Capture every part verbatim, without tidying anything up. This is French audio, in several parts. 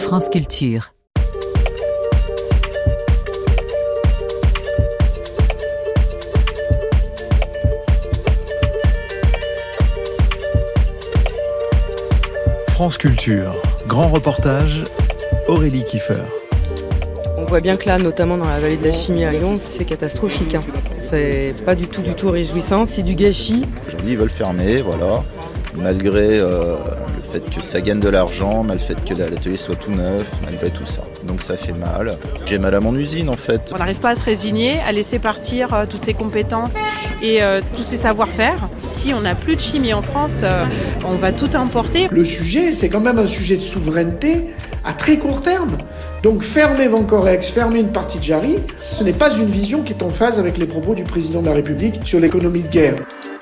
France Culture. France Culture, grand reportage, Aurélie Kiefer. On voit bien que là, notamment dans la vallée de la Chimie à Lyon, c'est catastrophique. Hein. C'est pas du tout, du tout réjouissant, c'est du gâchis. Aujourd'hui, ils veulent fermer, voilà, malgré euh, le fait que ça gagne de l'argent, malgré le fait que l'atelier soit tout neuf, malgré tout ça. Donc ça fait mal. J'ai mal à mon usine, en fait. On n'arrive pas à se résigner, à laisser partir euh, toutes ces compétences et euh, tous ces savoir-faire. Si on n'a plus de chimie en France, euh, on va tout importer. Le sujet, c'est quand même un sujet de souveraineté à très court terme. Donc fermer Vancorex, fermer une partie de Jarry, ce n'est pas une vision qui est en phase avec les propos du président de la République sur l'économie de guerre.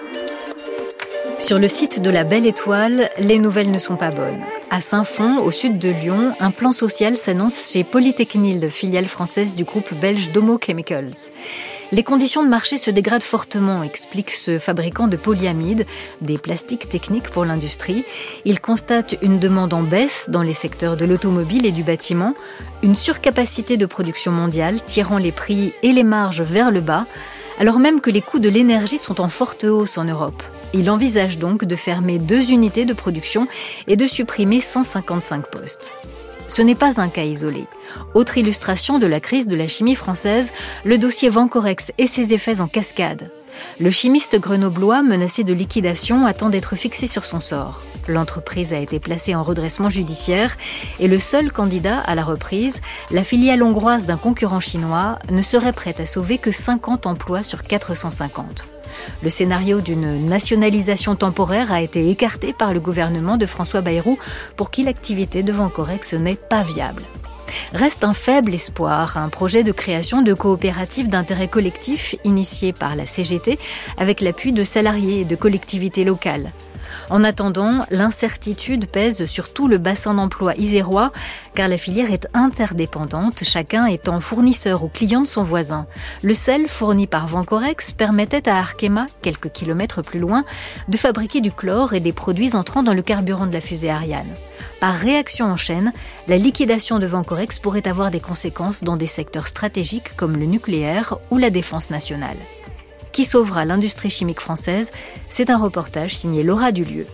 Sur le site de la Belle Étoile, les nouvelles ne sont pas bonnes. À Saint-Fond, au sud de Lyon, un plan social s'annonce chez Polytechnil, filiale française du groupe belge Domo Chemicals. Les conditions de marché se dégradent fortement, explique ce fabricant de polyamide, des plastiques techniques pour l'industrie. Il constate une demande en baisse dans les secteurs de l'automobile et du bâtiment, une surcapacité de production mondiale tirant les prix et les marges vers le bas, alors même que les coûts de l'énergie sont en forte hausse en Europe. Il envisage donc de fermer deux unités de production et de supprimer cent cinquante-cinq postes. Ce n'est pas un cas isolé. Autre illustration de la crise de la chimie française, le dossier Vancorex et ses effets en cascade. Le chimiste grenoblois, menacé de liquidation, attend d'être fixé sur son sort. L'entreprise a été placée en redressement judiciaire et le seul candidat à la reprise, la filiale hongroise d'un concurrent chinois, ne serait prête à sauver que cinquante emplois sur quatre cent cinquante. Le scénario d'une nationalisation temporaire a été écarté par le gouvernement de François Bayrou pour qui l'activité de Vancorex n'est pas viable. Reste un faible espoir, un projet de création de coopératives d'intérêt collectif initié par la C G T avec l'appui de salariés et de collectivités locales. En attendant, l'incertitude pèse sur tout le bassin d'emploi isérois car la filière est interdépendante, chacun étant fournisseur ou client de son voisin. Le sel fourni par Vancorex permettait à Arkema, quelques kilomètres plus loin, de fabriquer du chlore et des produits entrant dans le carburant de la fusée Ariane. Par réaction en chaîne, la liquidation de Vancorex pourrait avoir des conséquences dans des secteurs stratégiques comme le nucléaire ou la défense nationale. Qui sauvera l'industrie chimique française? C'est un reportage signé Laura Dulieu.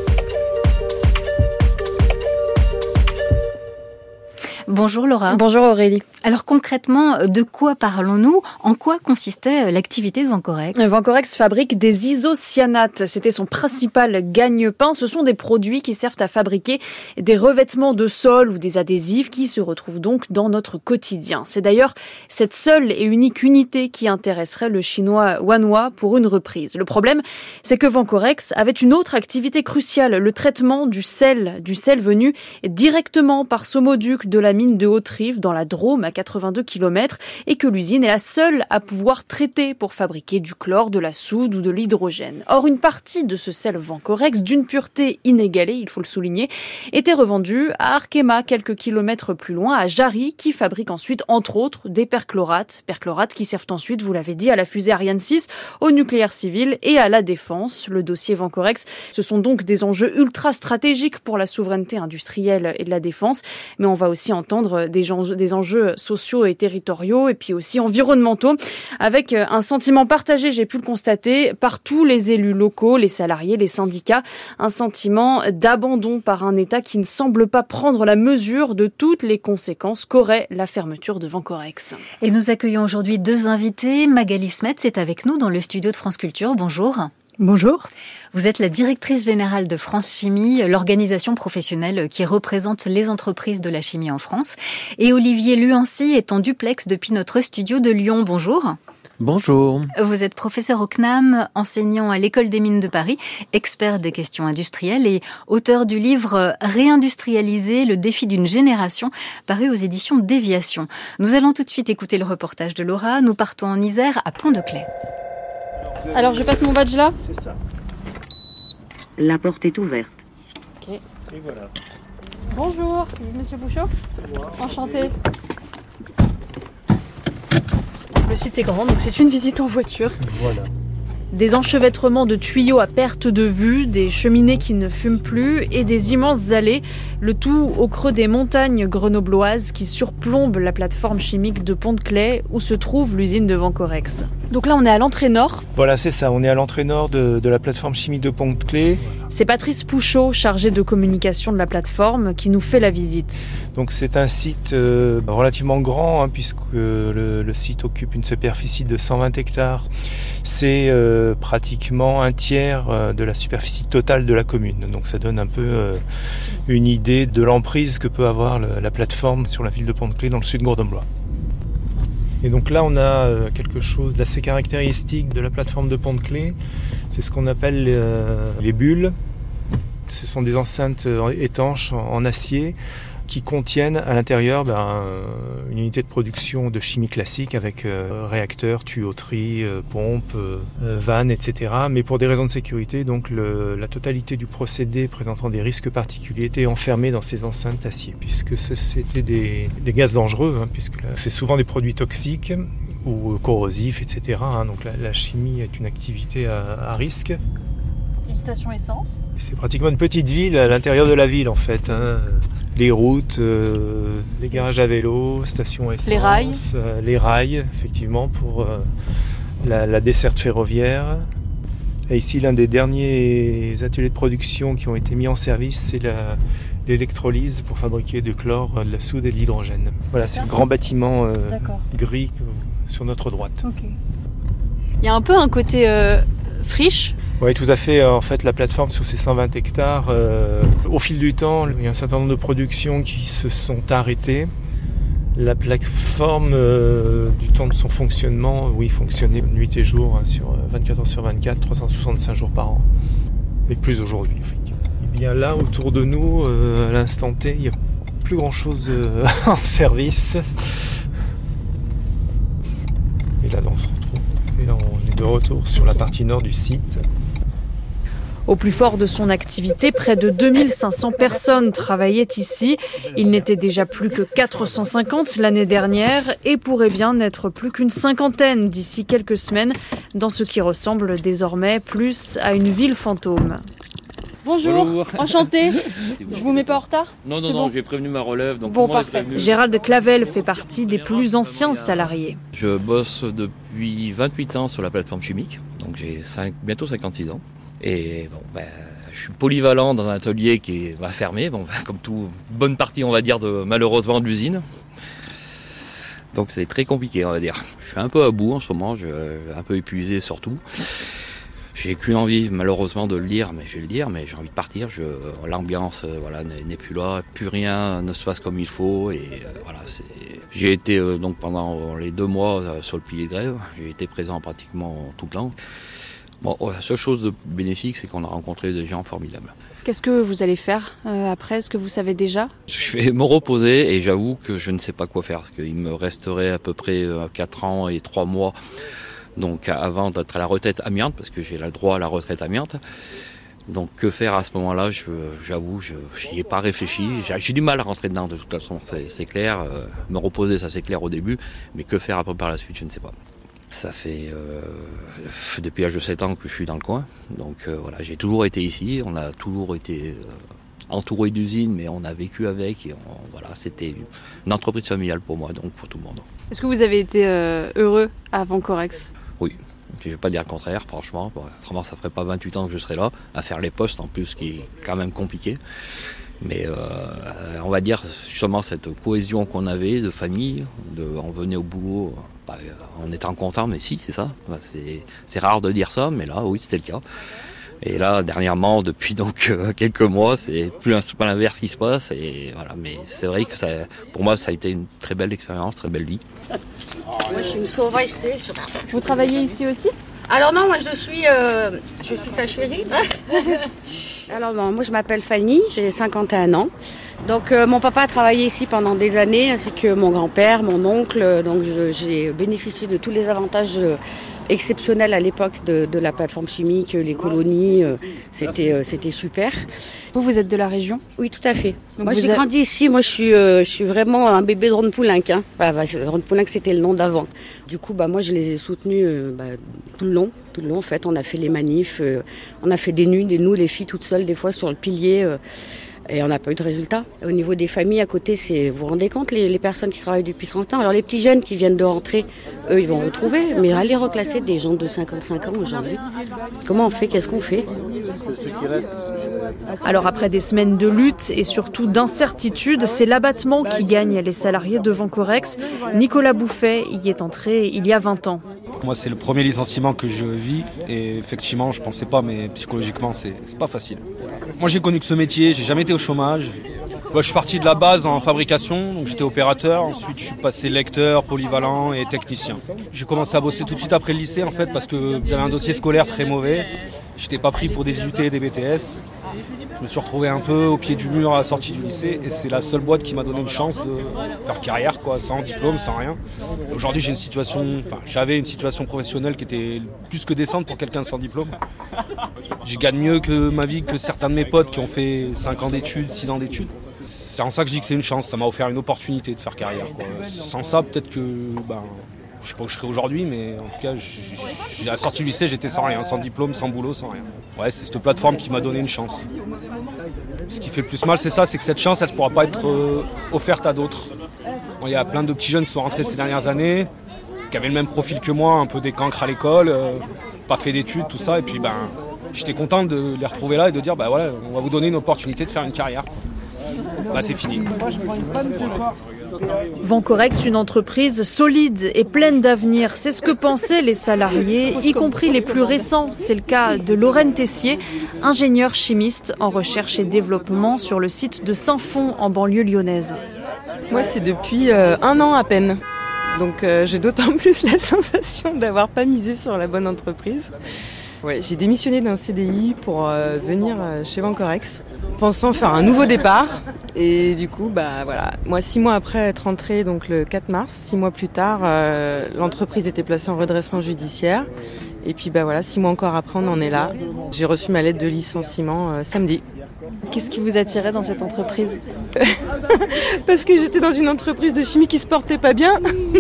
Bonjour Laura. Bonjour Aurélie. Alors concrètement, de quoi parlons-nous? En quoi consistait l'activité de Vancorex? Vancorex fabrique des isocyanates. C'était son principal gagne-pain. Ce sont des produits qui servent à fabriquer des revêtements de sol ou des adhésifs qui se retrouvent donc dans notre quotidien. C'est d'ailleurs cette seule et unique unité qui intéresserait le chinois Wanhua pour une reprise. Le problème, c'est que Vancorex avait une autre activité cruciale, le traitement du sel, du sel venu directement par Somoduc de la mine de Haute-Rive dans la Drôme à quatre-vingt-deux kilomètres et que l'usine est la seule à pouvoir traiter pour fabriquer du chlore, de la soude ou de l'hydrogène. Or, une partie de ce sel Vancorex, d'une pureté inégalée, il faut le souligner, était revendue à Arkema, quelques kilomètres plus loin, à Jarry, qui fabrique ensuite, entre autres, des perchlorates. Perchlorates qui servent ensuite, vous l'avez dit, à la fusée Ariane six, au nucléaire civil et à la défense. Le dossier Vancorex, ce sont donc des enjeux ultra stratégiques pour la souveraineté industrielle et de la défense, mais on va aussi entendre des enjeux, des enjeux sociaux et territoriaux et puis aussi environnementaux avec un sentiment partagé, j'ai pu le constater, par tous les élus locaux, les salariés, les syndicats, un sentiment d'abandon par un État qui ne semble pas prendre la mesure de toutes les conséquences qu'aurait la fermeture de Vancorex. Et nous accueillons aujourd'hui deux invités. Magali Smets est avec nous dans le studio de France Culture. Bonjour. Bonjour. Vous êtes la directrice générale de France Chimie, l'organisation professionnelle qui représente les entreprises de la chimie en France. Et Olivier Luancy est en duplex depuis notre studio de Lyon. Bonjour. Bonjour. Vous êtes professeur au C N A M, enseignant à l'École des mines de Paris, expert des questions industrielles et auteur du livre « Réindustrialiser, le défi d'une génération » paru aux éditions Déviation. Nous allons tout de suite écouter le reportage de Laura. Nous partons en Isère, à Pont-de-Claix. Alors je passe mon badge là ? C'est ça. La porte est ouverte. Ok. Et voilà. Bonjour, monsieur Bouchot. C'est moi. Enchanté. Le site est grand, donc c'est une visite en voiture. Voilà. Des enchevêtrements de tuyaux à perte de vue, des cheminées qui ne fument plus et des immenses allées, le tout au creux des montagnes grenobloises qui surplombent la plateforme chimique de Pont-de-Claix où se trouve l'usine de Vancorex. Donc là on est à l'entrée nord. Voilà, c'est ça, on est à l'entrée nord de, de la plateforme chimique de Pont-de-Claix. C'est Patrice Pouchot, chargé de communication de la plateforme, qui nous fait la visite. Donc c'est un site euh, relativement grand, hein, puisque le, le site occupe une superficie de cent vingt hectares. C'est euh, pratiquement un tiers euh, de la superficie totale de la commune. Donc ça donne un peu euh, une idée de l'emprise que peut avoir le, la plateforme sur la ville de Pont-de-Claix dans le sud grenoblois. Et donc là, on a euh, quelque chose d'assez caractéristique de la plateforme de Pont-de-Claix. C'est ce qu'on appelle euh, les bulles. Ce sont des enceintes étanches en, en acier qui contiennent à l'intérieur ben, une unité de production de chimie classique avec euh, réacteurs, tuyauterie, euh, pompes, euh, vannes, et cetera. Mais pour des raisons de sécurité, donc le, la totalité du procédé présentant des risques particuliers était enfermée dans ces enceintes acier, puisque c'était des, des gaz dangereux, hein, puisque c'est souvent des produits toxiques ou corrosifs, et cetera. Hein, donc la, la chimie est une activité à, à risque. Une station essence. C'est pratiquement une petite ville à l'intérieur de la ville en fait. Hein. Les routes, euh, les garages à vélo, stations essence, les rails, euh, les rails effectivement pour euh, la, la desserte ferroviaire. Et ici l'un des derniers ateliers de production qui ont été mis en service, c'est la, l'électrolyse pour fabriquer du chlore, de la soude et de l'hydrogène. Voilà, c'est le grand bâtiment euh, gris que, sur notre droite. Okay. Il y a un peu un côté euh, friche. Oui, tout à fait. En fait, la plateforme sur ces cent vingt hectares, euh, au fil du temps, il y a un certain nombre de productions qui se sont arrêtées. La plateforme, euh, du temps de son fonctionnement, oui, fonctionnait nuit et jour, hein, sur vingt-quatre heures sur vingt-quatre, trois cent soixante-cinq jours par an. Mais plus aujourd'hui, effectivement. Et bien là, autour de nous, euh, à l'instant T, il n'y a plus grand-chose euh, en service. Et là, on se retrouve. Et là, on est de retour sur la partie nord du site. Au plus fort de son activité, près de deux mille cinq cents personnes travaillaient ici. Il n'était déjà plus que quatre cent cinquante l'année dernière et pourrait bien n'être plus qu'une cinquantaine d'ici quelques semaines, dans ce qui ressemble désormais plus à une ville fantôme. Bonjour, Bonjour. Enchanté. Je vous mets pas en retard ? Non, non, non, bon. J'ai prévenu ma relève. Donc bon, parfait. Gérald Clavel fait partie des plus anciens salariés. Je bosse depuis vingt-huit ans sur la plateforme chimique, donc j'ai cinq, bientôt cinquante-six ans. Et bon, ben, je suis polyvalent dans un atelier qui va fermer, bon, ben, comme toute bonne partie, on va dire, de, malheureusement, de l'usine. Donc c'est très compliqué, on va dire. Je suis un peu à bout en ce moment, je suis un peu épuisé surtout. J'ai qu'une envie, malheureusement, de le dire, mais je vais le dire, mais j'ai envie de partir. Je, l'ambiance, euh, voilà, n'est, n'est plus là, plus rien ne se passe comme il faut. Et euh, voilà, c'est. J'ai été euh, donc pendant les deux mois euh, sur le pilier de grève. J'ai été présent pratiquement tout le temps. Bon, la seule chose de bénéfique, c'est qu'on a rencontré des gens formidables. Qu'est-ce que vous allez faire euh, après ? Est-ce que vous savez déjà ? Je vais me reposer et j'avoue que je ne sais pas quoi faire. Parce qu'il me resterait à peu près quatre ans et trois mois. Donc avant d'être à la retraite amiante, parce que j'ai le droit à la retraite amiante. Donc que faire à ce moment-là ? je, J'avoue, je n'y ai pas réfléchi. J'ai, j'ai du mal à rentrer dedans de toute façon, c'est, c'est clair. Euh, me reposer, ça c'est clair au début. Mais que faire après par la suite, je ne sais pas. Ça fait euh, depuis l'âge de sept ans que je suis dans le coin. Donc euh, voilà, j'ai toujours été ici. On a toujours été euh, entouré d'usines, mais on a vécu avec. Et on, voilà, c'était une entreprise familiale pour moi, donc pour tout le monde. Est-ce que vous avez été euh, heureux à Vancorex ? Oui, je ne vais pas dire le contraire, franchement. Bon, autrement, ça ne ferait pas vingt-huit ans que je serais là, à faire les postes en plus, ce qui est quand même compliqué. Mais euh, on va dire justement cette cohésion qu'on avait de famille, de, on venait au boulot bah, en étant content, mais si, c'est ça. C'est, c'est rare de dire ça, mais là, oui, c'était le cas. Et là, dernièrement, depuis donc euh, quelques mois, c'est plus un, c'est pas l'inverse qui se passe. Et voilà, mais c'est vrai que ça, pour moi, ça a été une très belle expérience, très belle vie. Moi, je suis une sauvage, c'est. Vous travaillez ici aussi ? Alors non, moi je suis, euh, je suis sa chérie. Alors bon, moi je m'appelle Fanny, j'ai cinquante et un ans. Donc euh, mon papa a travaillé ici pendant des années, ainsi que mon grand-père, mon oncle. Donc je, j'ai bénéficié de tous les avantages de, exceptionnel à l'époque de, de la plateforme chimique, les colonies, euh, c'était, euh, c'était super. Vous, vous êtes de la région ? Oui, tout à fait. Donc moi, j'ai a... grandi ici. Moi, je suis, euh, je suis vraiment un bébé de Ronde-Poulenc. Hein. Bah, bah, Ronde-Poulenc, c'était le nom d'avant. Du coup, bah, moi, je les ai soutenus euh, bah, tout le long. Tout le long, en fait, on a fait les manifs, euh, on a fait des nuits, des nous, les filles toutes seules, des fois sur le pilier. Euh, Et on n'a pas eu de résultat. Au niveau des familles à côté, c'est, vous vous rendez compte, les, les personnes qui travaillent depuis trente ans. Alors les petits jeunes qui viennent de rentrer, eux, ils vont retrouver. Mais aller reclasser des gens de cinquante-cinq ans aujourd'hui, comment on fait ? Qu'est-ce qu'on fait ? Alors après des semaines de lutte et surtout d'incertitude, c'est l'abattement qui gagne les salariés de Vancorex. Nicolas Bouffet y est entré il y a vingt ans. Moi, c'est le premier licenciement que je vis et effectivement, je pensais pas, mais psychologiquement, c'est, c'est pas facile. Moi, j'ai connu que ce métier, j'ai jamais été au chômage. Moi, je suis parti de la base en fabrication, donc j'étais opérateur. Ensuite, je suis passé lecteur, polyvalent et technicien. J'ai commencé à bosser tout de suite après le lycée, en fait, parce que j'avais un dossier scolaire très mauvais. J'étais pas pris pour des I U T et des B T S. Je me suis retrouvé un peu au pied du mur à la sortie du lycée et c'est la seule boîte qui m'a donné une chance de faire carrière, quoi, sans diplôme, sans rien. Aujourd'hui, j'ai une situation, enfin, j'avais une situation professionnelle qui était plus que décente pour quelqu'un sans diplôme. Je gagne mieux que ma vie que certains de mes potes qui ont fait cinq ans d'études, six ans d'études. C'est en ça que je dis que c'est une chance, ça m'a offert une opportunité de faire carrière, quoi. Sans ça, peut-être que, ben, je sais pas où je serais aujourd'hui, mais en tout cas, j'ai, à la sortie du lycée, j'étais sans rien, sans diplôme, sans boulot, sans rien. Ouais, c'est cette plateforme qui m'a donné une chance. Ce qui fait le plus mal, c'est ça, c'est que cette chance, elle ne pourra pas être euh, offerte à d'autres. Bon, il y a plein de petits jeunes qui sont rentrés ces dernières années, qui avaient le même profil que moi, un peu des cancres à l'école, euh, pas fait d'études, tout ça, et puis ben, j'étais content de les retrouver là et de dire, ben voilà, on va vous donner une opportunité de faire une carrière. Bah, c'est fini. Vancorex, une entreprise solide et pleine d'avenir. C'est ce que pensaient les salariés, y compris les plus récents. C'est le cas de Lorraine Tessier, ingénieure chimiste en recherche et développement sur le site de Saint-Fond en banlieue lyonnaise. Moi, c'est depuis euh, un an à peine. Donc euh, j'ai d'autant plus la sensation d'avoir pas misé sur la bonne entreprise. Ouais, j'ai démissionné d'un C D I pour euh, venir euh, chez Vancorex, pensant faire un nouveau départ. Et du coup, bah voilà, moi six mois après être rentrée, donc le quatre mars, six mois plus tard, euh, l'entreprise était placée en redressement judiciaire. Et puis bah voilà, six mois encore après, on en est là. J'ai reçu ma lettre de licenciement euh, samedi. Qu'est-ce qui vous attirait dans cette entreprise ? Parce que j'étais dans une entreprise de chimie qui se portait pas bien.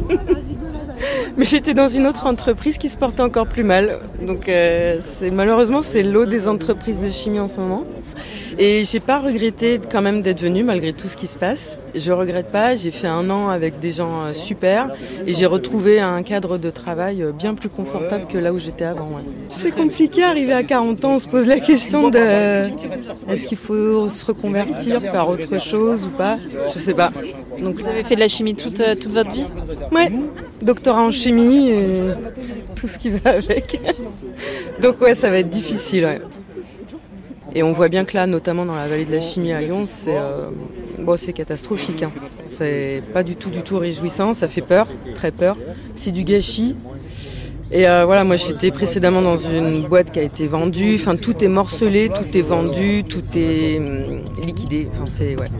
Mais j'étais dans une autre entreprise qui se portait encore plus mal. Donc euh, c'est, malheureusement, c'est l'eau des entreprises de chimie en ce moment. Et j'ai pas regretté quand même d'être venue malgré tout ce qui se passe. Je regrette pas, j'ai fait un an avec des gens super et j'ai retrouvé un cadre de travail bien plus confortable que là où j'étais avant. Ouais. C'est compliqué, arrivé à quarante ans, on se pose la question de est-ce qu'il faut se reconvertir, faire autre chose ou pas ? Je sais pas. Donc vous avez fait de la chimie toute, toute votre vie ? Ouais, doctorat en chimie et tout ce qui va avec. Donc ouais, ça va être difficile, ouais. Et on voit bien que là, notamment dans la vallée de la chimie à Lyon, c'est, euh, bon, c'est catastrophique. Hein. C'est pas du tout, du tout réjouissant. Ça fait peur, très peur. C'est du gâchis. Et euh, voilà, moi j'étais précédemment dans une boîte qui a été vendue. Enfin, tout est morcelé, tout est vendu, tout est hum, liquidé. Enfin, c'est ouais.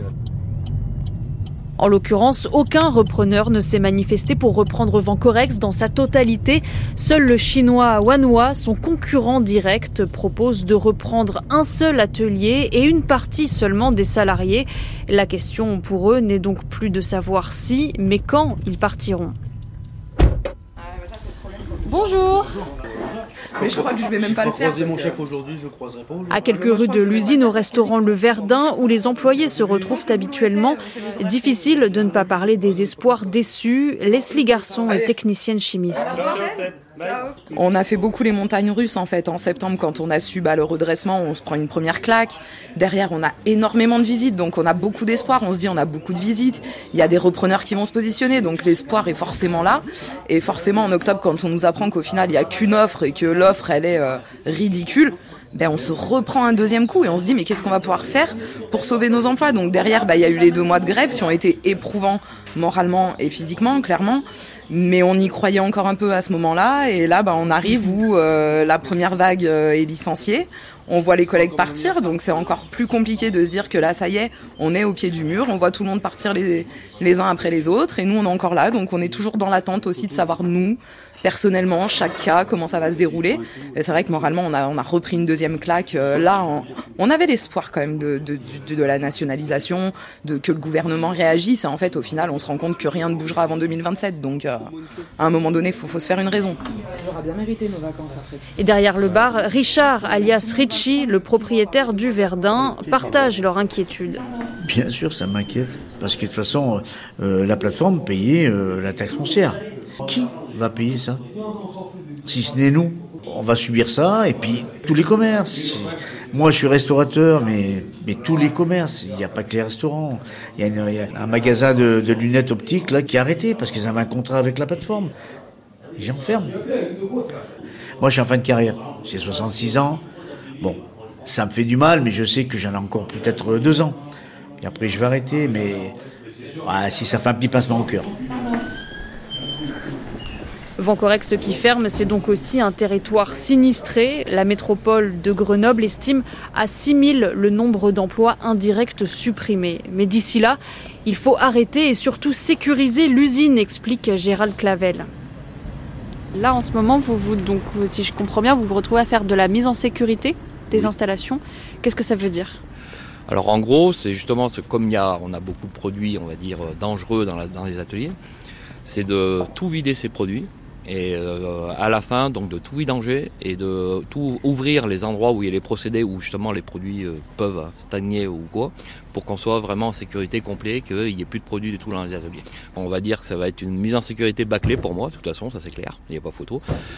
En l'occurrence, aucun repreneur ne s'est manifesté pour reprendre Vancorex dans sa totalité. Seul le chinois Wanhua, son concurrent direct, propose de reprendre un seul atelier et une partie seulement des salariés. La question pour eux n'est donc plus de savoir si, mais quand ils partiront. Bonjour. Mais je crois que je vais même pas le faire. Croiser mon chef aujourd'hui, je croiserai pas. À quelques rues de l'usine, au restaurant Le Verdun, où les employés se retrouvent habituellement, difficile de ne pas parler des espoirs déçus. Leslie Garçon est technicienne chimiste. On a fait beaucoup les montagnes russes en fait. En septembre, quand on a su bah, le redressement, on se prend une première claque. Derrière, on a énormément de visites, donc on a beaucoup d'espoir. On se dit, on a beaucoup de visites. Il y a des repreneurs qui vont se positionner, donc l'espoir est forcément là. Et forcément, en octobre, quand on nous apprend qu'au final, il n'y a qu'une offre et que l'offre, elle est euh, ridicule, ben on se reprend un deuxième coup et on se dit mais qu'est-ce qu'on va pouvoir faire pour sauver nos emplois. Donc derrière, ben, y a eu les deux mois de grève qui ont été éprouvants moralement et physiquement, clairement. Mais on y croyait encore un peu à ce moment-là. Et là, ben, on arrive où euh, la première vague euh, est licenciée. on voit les collègues partir, donc c'est encore plus compliqué de se dire que là, ça y est, on est au pied du mur, on voit tout le monde partir les, les uns après les autres, et nous, on est encore là, donc on est toujours dans l'attente aussi de savoir, nous, personnellement, chaque cas, comment ça va se dérouler. Et c'est vrai que moralement, on a, on a repris une deuxième claque. Euh, là, on, on avait l'espoir quand même de, de, de, de la nationalisation, de, que le gouvernement réagisse. Et en fait, au final, on se rend compte que rien ne bougera avant deux mille vingt-sept. Donc, euh, à un moment donné, il faut, faut se faire une raison. On aura bien mérité nos vacances après. Et derrière le bar, Richard, alias Richie, le propriétaire du Verdun, partage leur inquiétude. Bien sûr, ça m'inquiète. Parce que de toute façon, euh, la plateforme payait euh, la taxe foncière. Qui va payer ça? Si ce n'est nous. On va subir ça, et puis tous les commerces. Moi, je suis restaurateur, mais, mais tous les commerces. Il n'y a pas que les restaurants. Il y a, une, il y a un magasin de, de lunettes optiques là qui a arrêté parce qu'ils avaient un contrat avec la plateforme. Les gens ferment. Moi, je suis en fin de carrière. J'ai soixante-six ans. Bon, ça me fait du mal, mais je sais que j'en ai encore peut-être deux ans. Et après, je vais arrêter, mais ouais, si ça fait un petit pincement au cœur. Vencorex qui ferme, c'est donc aussi un territoire sinistré. La métropole de Grenoble estime à six mille le nombre d'emplois indirects supprimés. Mais d'ici là, il faut arrêter et surtout sécuriser l'usine, explique Gérald Clavel. Là, en ce moment, vous, vous, donc, si je comprends bien, vous vous retrouvez à faire de la mise en sécurité des oui. installations. Qu'est-ce que ça veut dire ? Alors en gros, c'est justement, c'est comme il y a, on a beaucoup de produits, on va dire, dangereux dans, la, dans les ateliers, c'est de tout vider ces produits. Et euh, à la fin, donc de tout vidanger et de tout ouvrir les endroits où il y a les procédés où justement les produits euh, peuvent stagner ou quoi, pour qu'on soit vraiment en sécurité complète, qu'il n'y ait plus de produits du tout dans les ateliers. On va dire que ça va être une mise en sécurité bâclée pour moi, de toute façon, ça c'est clair, il n'y a pas photo.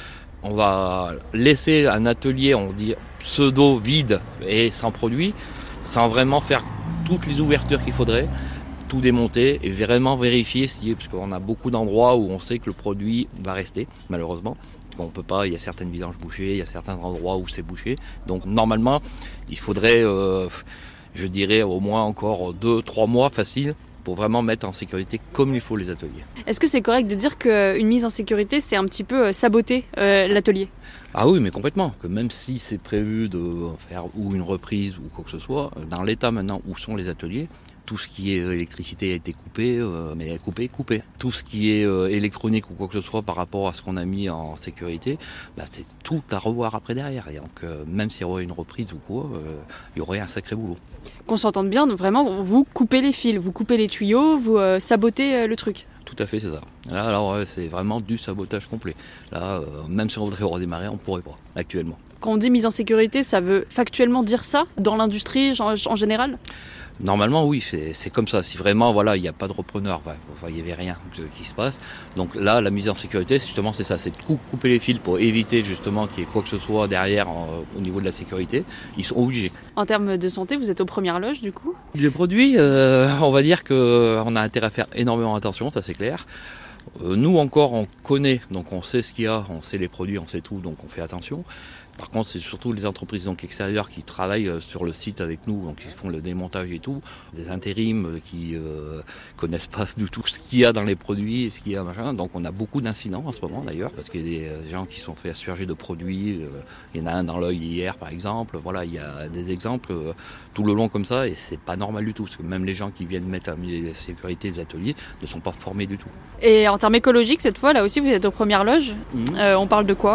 On va laisser un atelier, on dit pseudo vide et sans produit, sans vraiment faire toutes les ouvertures qu'il faudrait. Tout démonter et vraiment vérifier si, parce qu'on a beaucoup d'endroits où on sait que le produit va rester, malheureusement. On peut pas, il y a certaines vidanges bouchées, il y a certains endroits où c'est bouché. Donc normalement, il faudrait, euh, je dirais, au moins encore deux, trois mois facile pour vraiment mettre en sécurité comme il faut les ateliers. Est-ce que c'est correct de dire qu'une mise en sécurité, c'est un petit peu saboter euh, l'atelier ? Ah oui, mais complètement. Que même si c'est prévu de faire ou une reprise ou quoi que ce soit, dans l'état maintenant où sont les ateliers, tout ce qui est électricité a été coupé, euh, mais coupé, coupé. Tout ce qui est euh, électronique ou quoi que ce soit par rapport à ce qu'on a mis en sécurité, bah, c'est tout à revoir après derrière. Et donc, euh, même s'il y aurait une reprise ou quoi, euh, il y aurait un sacré boulot. Qu'on s'entende bien, vraiment, vous coupez les fils, vous coupez les tuyaux, vous euh, sabotez euh, le truc. Tout à fait, c'est ça. Là, alors, ouais, c'est vraiment du sabotage complet. Là, euh, même si on voudrait redémarrer, on ne pourrait pas, actuellement. Quand on dit mise en sécurité, ça veut factuellement dire ça dans l'industrie en, en général ? Normalement, oui, c'est, c'est comme ça. Si vraiment, voilà, il n'y a pas de repreneur, enfin, il n'y avait rien qui se passe. Donc là, la mise en sécurité, c'est justement, c'est ça, c'est de couper les fils pour éviter justement qu'il y ait quoi que ce soit derrière en, au niveau de la sécurité. Ils sont obligés. En termes de santé, vous êtes aux premières loges, du coup ? Les produits, euh, on va dire qu'on a intérêt à faire énormément attention, ça c'est clair. Euh, nous encore, on connaît, donc on sait ce qu'il y a, on sait les produits, on sait tout, donc on fait attention. Par contre, c'est surtout les entreprises donc extérieures qui travaillent sur le site avec nous, donc qui font le démontage et tout, des intérims qui euh, connaissent pas du tout ce qu'il y a dans les produits, ce qu'il y a machin. Donc on a beaucoup d'incidents en ce moment d'ailleurs, parce qu'il y a des gens qui sont fait asperger de produits. Euh, il y en a un dans l'œil hier par exemple. Voilà, il y a des exemples euh, tout le long comme ça, et c'est pas normal du tout, parce que même les gens qui viennent mettre en sécurité des ateliers ne sont pas formés du tout. Et en termes écologiques, cette fois, là aussi, vous êtes aux premières loges. Mmh. Euh, on parle de quoi ?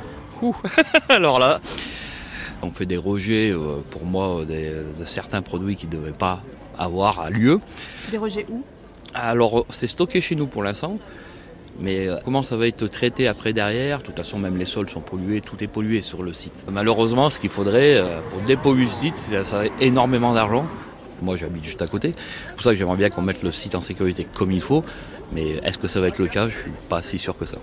Alors là, on fait des rejets, euh, pour moi, des, de certains produits qui ne devaient pas avoir lieu. Des rejets où ? Alors, c'est stocké chez nous pour l'instant, mais euh, comment ça va être traité après derrière ? De toute façon, même les sols sont pollués, tout est pollué sur le site. Malheureusement, ce qu'il faudrait, euh, pour dépolluer le site, ça, ça a énormément d'argent. Moi, j'habite juste à côté. C'est pour ça que j'aimerais bien qu'on mette le site en sécurité comme il faut, mais est-ce que ça va être le cas ? Je ne suis pas si sûr que ça.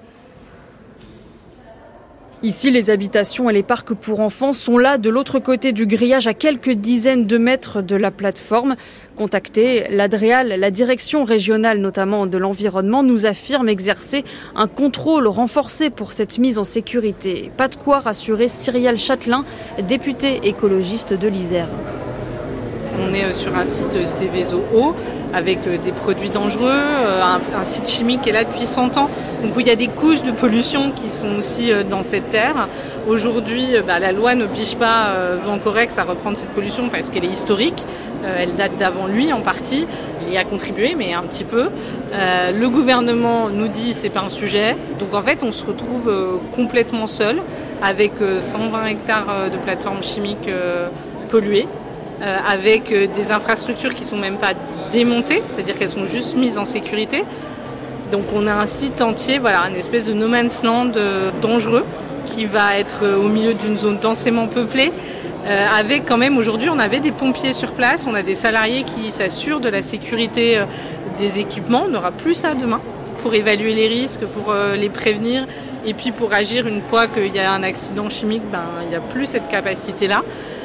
Ici, les habitations et les parcs pour enfants sont là, de l'autre côté du grillage, à quelques dizaines de mètres de la plateforme. Contactée, l'Adréal, la direction régionale notamment de l'environnement, nous affirme exercer un contrôle renforcé pour cette mise en sécurité. Pas de quoi rassurer Cyrielle Châtelain, députée écologiste de l'Isère. On est sur un site Seveso eau avec des produits dangereux, un, un site chimique qui est là depuis cent ans, donc où il y a des couches de pollution qui sont aussi dans cette terre. Aujourd'hui, bah, la loi n'oblige pas euh, Vancorex à reprendre cette pollution parce qu'elle est historique, euh, elle date d'avant lui en partie, il y a contribué mais un petit peu. Euh, le gouvernement nous dit c'est pas un sujet, donc en fait on se retrouve euh, complètement seul avec euh, cent vingt hectares de plateformes chimiques euh, polluées. Euh, avec euh, des infrastructures qui ne sont même pas démontées, c'est-à-dire qu'elles sont juste mises en sécurité. Donc on a un site entier, voilà, une espèce de no man's land euh, dangereux qui va être euh, au milieu d'une zone densément peuplée. Euh, avec quand même, aujourd'hui, on avait des pompiers sur place, on a des salariés qui s'assurent de la sécurité euh, des équipements. On n'aura plus ça demain pour évaluer les risques, pour euh, les prévenir et puis pour agir une fois qu'il y a un accident chimique, ben, il n'y a plus cette capacité-là.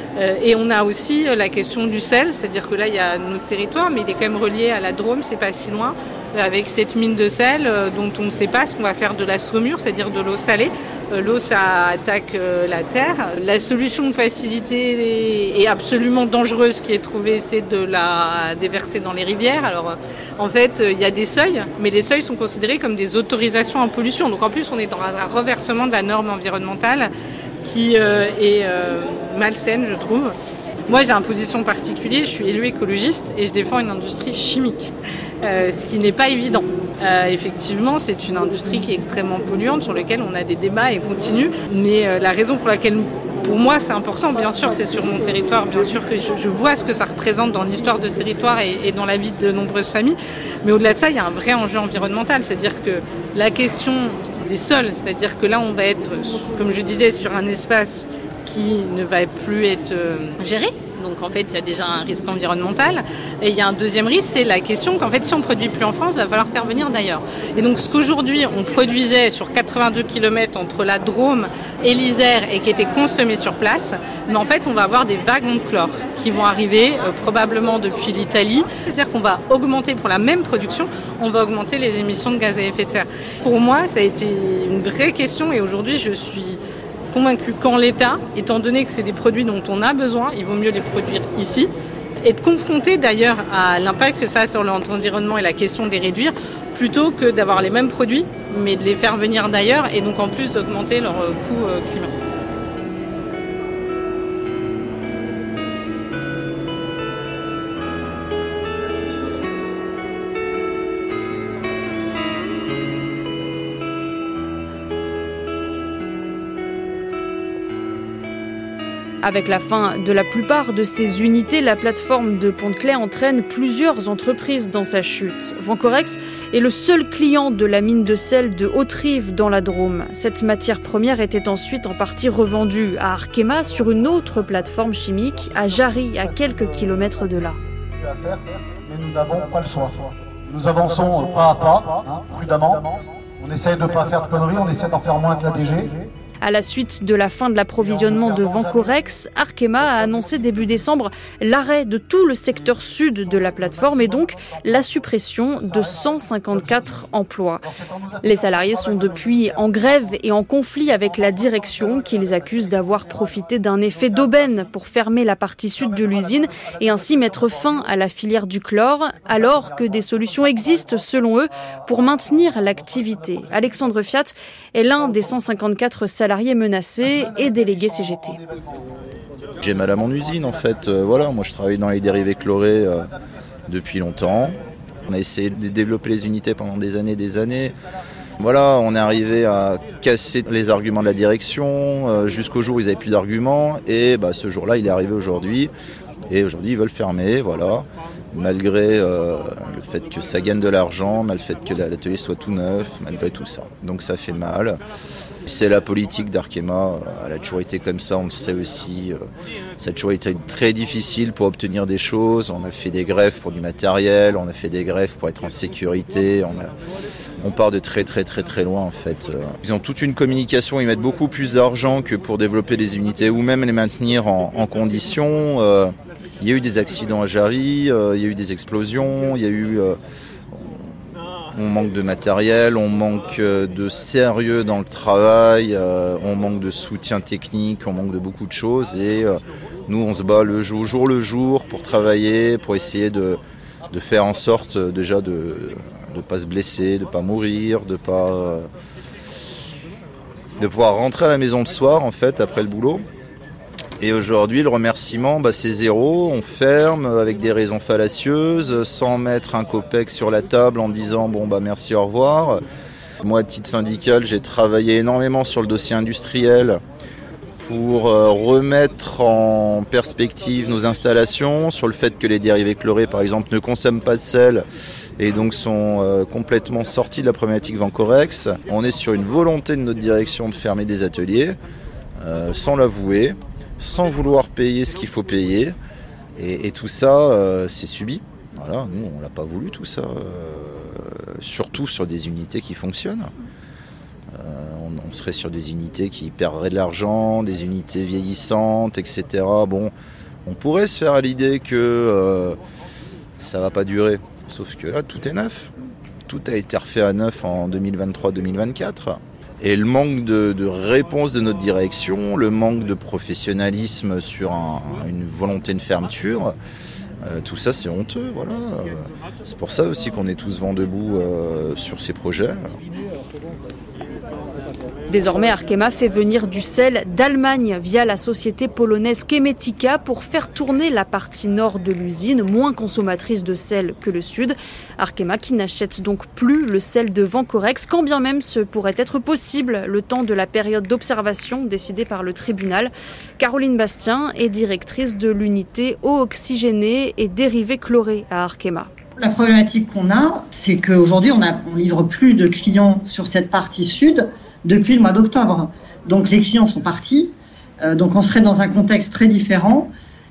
Et on a aussi la question du sel, c'est-à-dire que là il y a notre territoire, mais il est quand même relié à la Drôme, c'est pas si loin, avec cette mine de sel dont on ne sait pas ce qu'on va faire de la saumure, c'est-à-dire de l'eau salée. L'eau, ça attaque la terre. La solution de facilité est absolument dangereuse qui est trouvée, c'est de la déverser dans les rivières. Alors en fait, il y a des seuils, mais les seuils sont considérés comme des autorisations en pollution. Donc en plus, on est dans un reversement de la norme environnementale qui euh, est euh, malsaine, je trouve. Moi, j'ai une position particulière, je suis élue écologiste et je défends une industrie chimique, euh, ce qui n'est pas évident. Euh, effectivement, c'est une industrie qui est extrêmement polluante, sur laquelle on a des débats et continue, mais euh, la raison pour laquelle, pour moi, c'est important, bien sûr, c'est sur mon territoire, bien sûr que je, je vois ce que ça représente dans l'histoire de ce territoire et, et dans la vie de nombreuses familles, mais au-delà de ça, il y a un vrai enjeu environnemental, c'est-à-dire que la question des sols, c'est-à-dire que là, on va être, comme je disais, sur un espace qui ne va plus être euh, géré. Donc en fait, il y a déjà un risque environnemental. Et il y a un deuxième risque, c'est la question qu'en fait, si on ne produit plus en France, il va falloir faire venir d'ailleurs. Et donc ce qu'aujourd'hui, on produisait sur quatre-vingt-deux kilomètres entre la Drôme et l'Isère et qui était consommé sur place, mais en fait, on va avoir des wagons de chlore qui vont arriver euh, probablement depuis l'Italie. C'est-à-dire qu'on va augmenter, pour la même production, on va augmenter les émissions de gaz à effet de serre. Pour moi, ça a été une vraie question et aujourd'hui, je suis convaincu qu'en l'état, étant donné que c'est des produits dont on a besoin, il vaut mieux les produire ici. Et de confronter d'ailleurs à l'impact que ça a sur l'environnement et la question de les réduire, plutôt que d'avoir les mêmes produits, mais de les faire venir d'ailleurs et donc en plus d'augmenter leur coût climat. Avec la fin de la plupart de ces unités, la plateforme de Pont-de-Claix entraîne plusieurs entreprises dans sa chute. Vancorex est le seul client de la mine de sel de Haute-Rive dans la Drôme. Cette matière première était ensuite en partie revendue à Arkema sur une autre plateforme chimique à Jarry, à quelques kilomètres de là. Mais nous n'avons pas le choix. Nous avançons pas à pas, hein, prudemment. On essaye de ne pas faire de conneries, on essaie d'en faire moins que la D G. À la suite de la fin de l'approvisionnement de Vancorex, Arkema a annoncé début décembre l'arrêt de tout le secteur sud de la plateforme et donc la suppression de cent cinquante-quatre emplois. Les salariés sont depuis en grève et en conflit avec la direction qu'ils accusent d'avoir profité d'un effet d'aubaine pour fermer la partie sud de l'usine et ainsi mettre fin à la filière du chlore, alors que des solutions existent selon eux pour maintenir l'activité. Alexandre Fiat est l'un des cent cinquante-quatre salariés menacés et délégué C G T. J'ai mal à mon usine en fait, euh, voilà, moi je travaille dans les dérivés chlorés euh, depuis longtemps. On a essayé de développer les unités pendant des années et des années. Voilà, on est arrivé à casser les arguments de la direction euh, jusqu'au jour où ils n'avaient plus d'arguments et bah, ce jour-là il est arrivé aujourd'hui. Et aujourd'hui, ils veulent fermer, voilà, malgré euh, le fait que ça gagne de l'argent, malgré le fait que l'atelier soit tout neuf, malgré tout ça. Donc ça fait mal. C'est la politique d'Arkema, elle a toujours été comme ça, on le sait aussi. Ça a toujours été très difficile pour obtenir des choses. On a fait des grèves pour du matériel, on a fait des grèves pour être en sécurité. On, a, on part de très très très très loin en fait. Ils ont toute une communication, ils mettent beaucoup plus d'argent que pour développer des unités ou même les maintenir en, en condition. Euh, Il y a eu des accidents à Jarry, euh, il y a eu des explosions, il y a eu... Euh, on manque de matériel, on manque de sérieux dans le travail, euh, on manque de soutien technique, on manque de beaucoup de choses et euh, Nous, on se bat le jour, jour le jour pour travailler, pour essayer de, de faire en sorte déjà de ne pas se blesser, de ne pas mourir, de pas, de pouvoir rentrer à la maison le soir en fait après le boulot. Et aujourd'hui, le remerciement, bah, c'est zéro. On ferme avec des raisons fallacieuses, sans mettre un copec sur la table en disant bon bah merci, au revoir. Moi, à titre syndical, j'ai travaillé énormément sur le dossier industriel pour euh, remettre en perspective nos installations, sur le fait que les dérivés chlorés, par exemple, ne consomment pas de sel et donc sont euh, complètement sortis de la problématique Vancorex. On est sur une volonté de notre direction de fermer des ateliers, euh, sans l'avouer, sans vouloir payer ce qu'il faut payer. Et, et tout ça, euh, c'est subi. Voilà, nous, on l'a pas voulu tout ça. Euh, surtout sur des unités qui fonctionnent. Euh, on, on serait sur des unités qui perdraient de l'argent, des unités vieillissantes, et cetera. Bon, on pourrait se faire à l'idée que euh, ça va pas durer. Sauf que là, tout est neuf. Tout a été refait à neuf en deux mille vingt-trois deux mille vingt-quatre. Et le manque de, de réponse de notre direction, le manque de professionnalisme sur un, une volonté de fermeture, euh, tout ça c'est honteux. Voilà. Euh, c'est pour ça aussi qu'on est tous vent debout euh, sur ces projets. Désormais, Arkema fait venir du sel d'Allemagne via la société polonaise Chemetika pour faire tourner la partie nord de l'usine, moins consommatrice de sel que le sud. Arkema qui n'achète donc plus le sel de Vancorex, quand bien même ce pourrait être possible le temps de la période d'observation décidée par le tribunal. Caroline Bastien est directrice de l'unité eau oxygénée et dérivés chlorés à Arkema. La problématique qu'on a, c'est qu'aujourd'hui, on ne livre plus de clients sur cette partie sud depuis le mois d'octobre. Donc les clients sont partis, euh, donc on serait dans un contexte très différent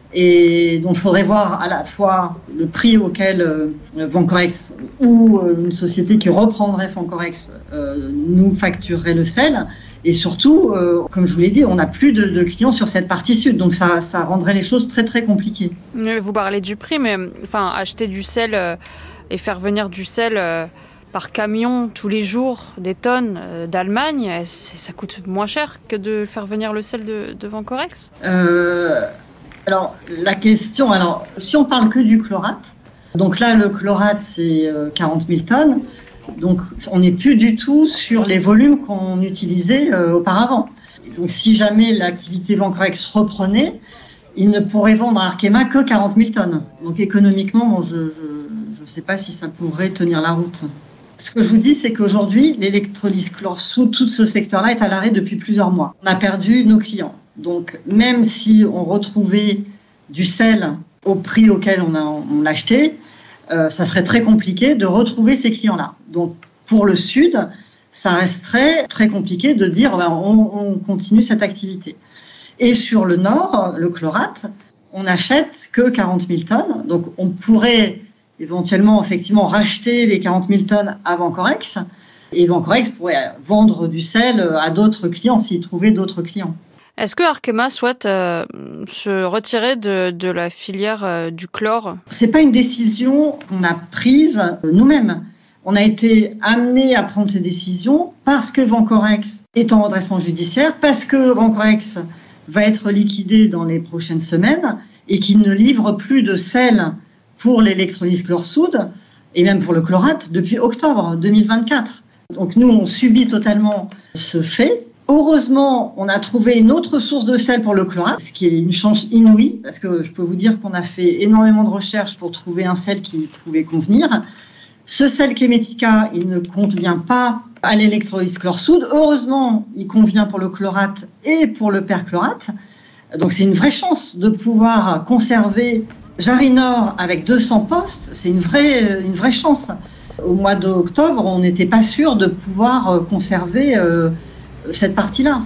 et donc il faudrait voir à la fois le prix auquel euh, Vancorex ou euh, une société qui reprendrait Vancorex euh, nous facturerait le sel et surtout, euh, comme je vous l'ai dit, on n'a plus de, de clients sur cette partie sud, donc ça, ça rendrait les choses très très compliquées. Vous parlez du prix, mais enfin acheter du sel euh, et faire venir du sel euh... par camion tous les jours, des tonnes euh, d'Allemagne, ça coûte moins cher que de faire venir le sel de, de Vancorex euh, Alors, la question, alors, si on parle que du chlorate, donc là, le chlorate, c'est euh, quarante mille tonnes, donc on n'est plus du tout sur les volumes qu'on utilisait euh, auparavant. Donc, si jamais l'activité Vancorex reprenait, il ne pourrait vendre à Arkema que quarante mille tonnes. Donc, économiquement, bon, je ne sais pas si ça pourrait tenir la route. Ce que je vous dis, c'est qu'aujourd'hui, l'électrolyse chlore sous tout ce secteur-là est à l'arrêt depuis plusieurs mois. On a perdu nos clients. Donc, même si on retrouvait du sel au prix auquel on, a, on l'achetait, euh, ça serait très compliqué de retrouver ces clients-là. Donc, pour le Sud, ça resterait très compliqué de dire ben, on, on continue cette activité. Et sur le Nord, le chlorate, on n'achète que quarante mille tonnes. Donc, on pourrait éventuellement, effectivement, racheter les quarante mille tonnes à Vancorex. Et Vancorex pourrait vendre du sel à d'autres clients s'il trouvait d'autres clients. Est-ce que Arkema souhaite euh, se retirer de, de la filière euh, du chlore ? C'est pas une décision qu'on a prise nous-mêmes. On a été amené à prendre ces décisions parce que Vancorex est en redressement judiciaire, parce que Vancorex va être liquidé dans les prochaines semaines et qu'il ne livre plus de sel pour l'électrolyse chlore-soude et même pour le chlorate depuis octobre deux mille vingt-quatre. Donc nous, on subit totalement ce fait. Heureusement, on a trouvé une autre source de sel pour le chlorate, ce qui est une chance inouïe, parce que je peux vous dire qu'on a fait énormément de recherches pour trouver un sel qui pouvait convenir. Ce sel Chemetika, il ne convient pas à l'électrolyse chlore-soude. Heureusement, il convient pour le chlorate et pour le perchlorate. Donc c'est une vraie chance de pouvoir conserver Jarry Nord avec deux cents postes, c'est une vraie, une vraie chance. Au mois d'octobre, on n'était pas sûr de pouvoir conserver euh, cette partie-là.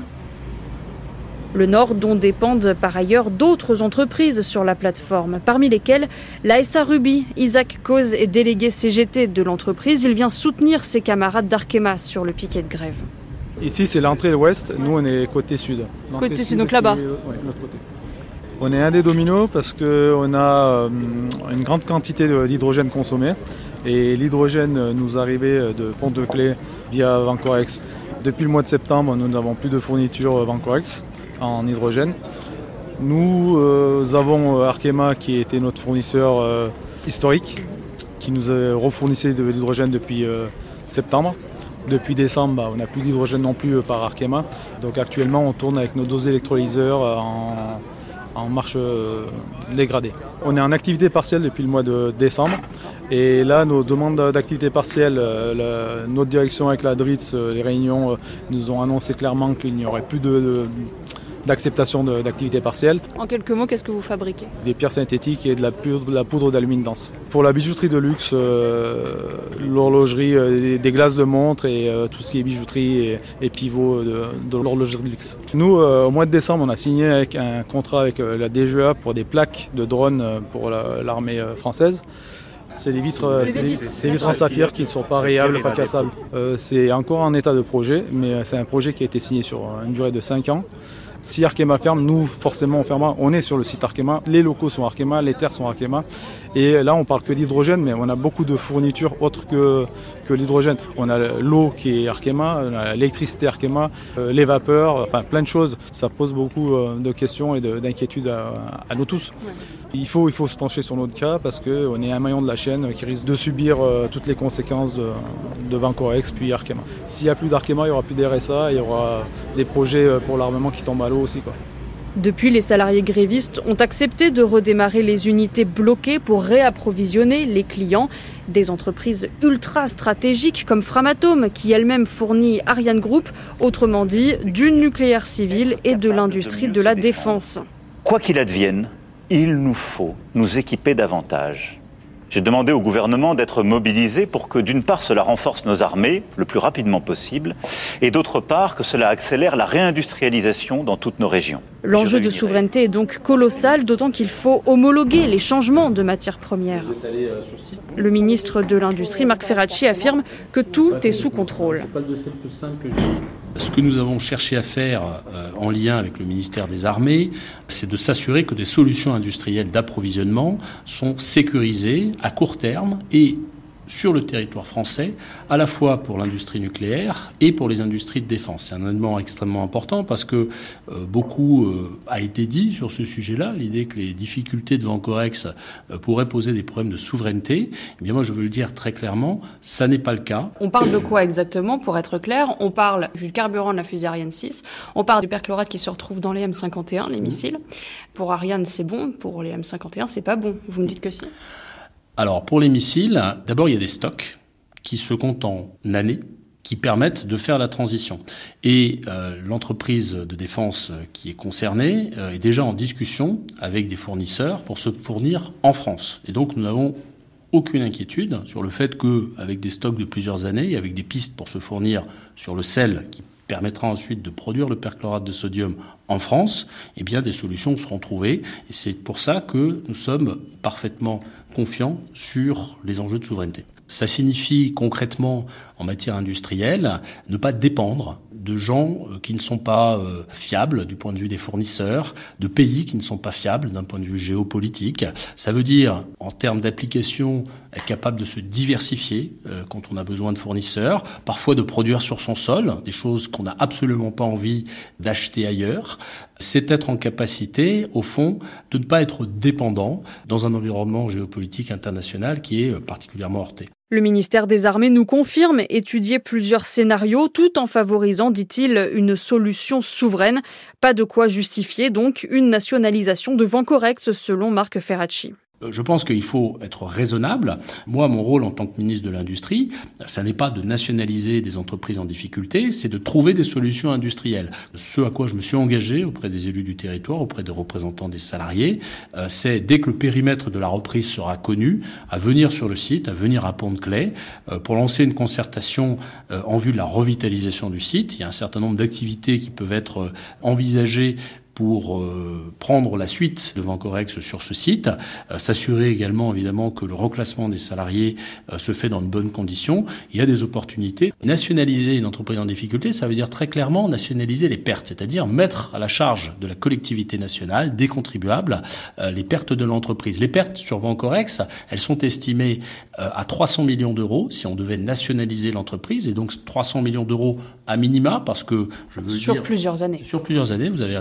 Le Nord, dont dépendent par ailleurs d'autres entreprises sur la plateforme, parmi lesquelles l'A S A Ruby. Isaac Cause est délégué C G T de l'entreprise. Il vient soutenir ses camarades d'Arkema sur le piquet de grève. Ici, c'est l'entrée ouest. Nous, on est côté sud. Côté sud, donc là-bas. Oui, l'autre côté. On est un des dominos parce qu'on a une grande quantité d'hydrogène consommé et l'hydrogène nous arrivait de Pont-de-Claix via Vancorex. Depuis le mois de septembre, nous n'avons plus de fourniture Vancorex en hydrogène. Nous euh, avons Arkema qui était notre fournisseur euh, historique, qui nous a refournissé de l'hydrogène depuis euh, septembre. Depuis décembre, bah, on n'a plus d'hydrogène non plus euh, par Arkema. Donc actuellement, on tourne avec nos doses électrolyseurs euh, en, en marche euh, dégradée. On est en activité partielle depuis le mois de décembre. Et là, nos demandes d'activité partielle, euh, la, notre direction avec la D R I T S, euh, les réunions, euh, nous ont annoncé clairement qu'il n'y aurait plus de... de d'acceptation de, d'activité partielle. En quelques mots, qu'est-ce que vous fabriquez ? Des pierres synthétiques et de la poudre, de la poudre d'alumine dense. Pour la bijouterie de luxe, euh, l'horlogerie, euh, des, des glaces de montre et euh, tout ce qui est bijouterie et, et pivot de, de l'horlogerie de luxe. Nous, euh, au mois de décembre, on a signé avec un contrat avec euh, la D G E A pour des plaques de drones euh, pour la, l'armée euh, française. C'est des vitres, c'est des, c'est des vitres en saphir qui ne sont pas rayables, pas cassables. Euh, c'est encore en état de projet, mais c'est un projet qui a été signé sur une durée de cinq ans. Si Arkema ferme, nous, forcément, on fermera. On est sur le site Arkema. Les locaux sont Arkema, les terres sont Arkema. Et là, on parle que d'hydrogène, mais on a beaucoup de fournitures autres que, que l'hydrogène. On a l'eau qui est Arkema, on a l'électricité Arkema, euh, les vapeurs, enfin plein de choses. Ça pose beaucoup euh, de questions et de, d'inquiétudes à, à nous tous. Ouais. Il faut, il faut se pencher sur notre cas parce qu'on est un maillon de la chaîne qui risque de subir euh, toutes les conséquences de, de Vancorex puis Arkema. S'il n'y a plus d'Arkema, il n'y aura plus d'R S A, il y aura des projets pour l'armement qui tombent à l'eau aussi, quoi. Depuis, les salariés grévistes ont accepté de redémarrer les unités bloquées pour réapprovisionner les clients. Des entreprises ultra stratégiques comme Framatome, qui elle-même fournit Ariane Group, autrement dit du nucléaire civil et de l'industrie de la défense. Quoi qu'il advienne, il nous faut nous équiper davantage. J'ai demandé au gouvernement d'être mobilisé pour que, d'une part, cela renforce nos armées le plus rapidement possible, et d'autre part, que cela accélère la réindustrialisation dans toutes nos régions. L'enjeu de souveraineté est donc colossal, d'autant qu'il faut homologuer les changements de matières premières. Le ministre de l'Industrie, Marc Ferracci, affirme que tout est sous contrôle. Ce que nous avons cherché à faire euh, en lien avec le ministère des Armées, c'est de s'assurer que des solutions industrielles d'approvisionnement sont sécurisées à court terme et sur le territoire français, à la fois pour l'industrie nucléaire et pour les industries de défense. C'est un élément extrêmement important parce que euh, beaucoup euh, a été dit sur ce sujet-là, l'idée que les difficultés de Vancorex euh, pourraient poser des problèmes de souveraineté. Eh bien moi, je veux le dire très clairement, ça n'est pas le cas. On parle de quoi exactement, pour être clair ? On parle du carburant de la fusée Ariane six, on parle du perchlorate qui se retrouve dans les M cinquante et un, les missiles. Pour Ariane, c'est bon, pour les M cinquante et un, c'est pas bon. Vous me dites que si ? Alors, pour les missiles, d'abord, il y a des stocks qui se comptent en années, qui permettent de faire la transition. Et euh, l'entreprise de défense qui est concernée euh, est déjà en discussion avec des fournisseurs pour se fournir en France. Et donc, nous n'avons aucune inquiétude sur le fait qu'avec des stocks de plusieurs années, et avec des pistes pour se fournir sur le sel qui permettra ensuite de produire le perchlorate de sodium en France, eh bien des solutions seront trouvées. Et c'est pour ça que nous sommes parfaitement confiants sur les enjeux de souveraineté. Ça signifie concrètement, en matière industrielle, ne pas dépendre de gens qui ne sont pas fiables du point de vue des fournisseurs, de pays qui ne sont pas fiables d'un point de vue géopolitique. Ça veut dire, en termes d'application, être capable de se diversifier euh, quand on a besoin de fournisseurs, parfois de produire sur son sol, des choses qu'on n'a absolument pas envie d'acheter ailleurs. C'est être en capacité, au fond, de ne pas être dépendant dans un environnement géopolitique international qui est particulièrement heurté. Le ministère des Armées nous confirme étudier plusieurs scénarios tout en favorisant, dit-il, une solution souveraine. Pas de quoi justifier donc une nationalisation de Vancorex selon Marc Ferracci. Je pense qu'il faut être raisonnable. Moi, mon rôle en tant que ministre de l'Industrie, ça n'est pas de nationaliser des entreprises en difficulté, c'est de trouver des solutions industrielles. Ce à quoi je me suis engagé auprès des élus du territoire, auprès des représentants des salariés, euh, c'est dès que le périmètre de la reprise sera connu, à venir sur le site, à venir à Pont-de-Claix, euh, pour lancer une concertation euh, en vue de la revitalisation du site. Il y a un certain nombre d'activités qui peuvent être euh, envisagées pour euh, prendre la suite de Vancorex sur ce site, euh, s'assurer également évidemment que le reclassement des salariés euh, se fait dans de bonnes conditions. Il y a des opportunités. Nationaliser une entreprise en difficulté, ça veut dire très clairement nationaliser les pertes, c'est-à-dire mettre à la charge de la collectivité nationale, des contribuables, euh, les pertes de l'entreprise. Les pertes sur Vancorex, elles sont estimées euh, à trois cents millions d'euros si on devait nationaliser l'entreprise, et donc trois cents millions d'euros à minima, parce que je veux sur dire... plusieurs années. Sur plusieurs années, vous avez raison.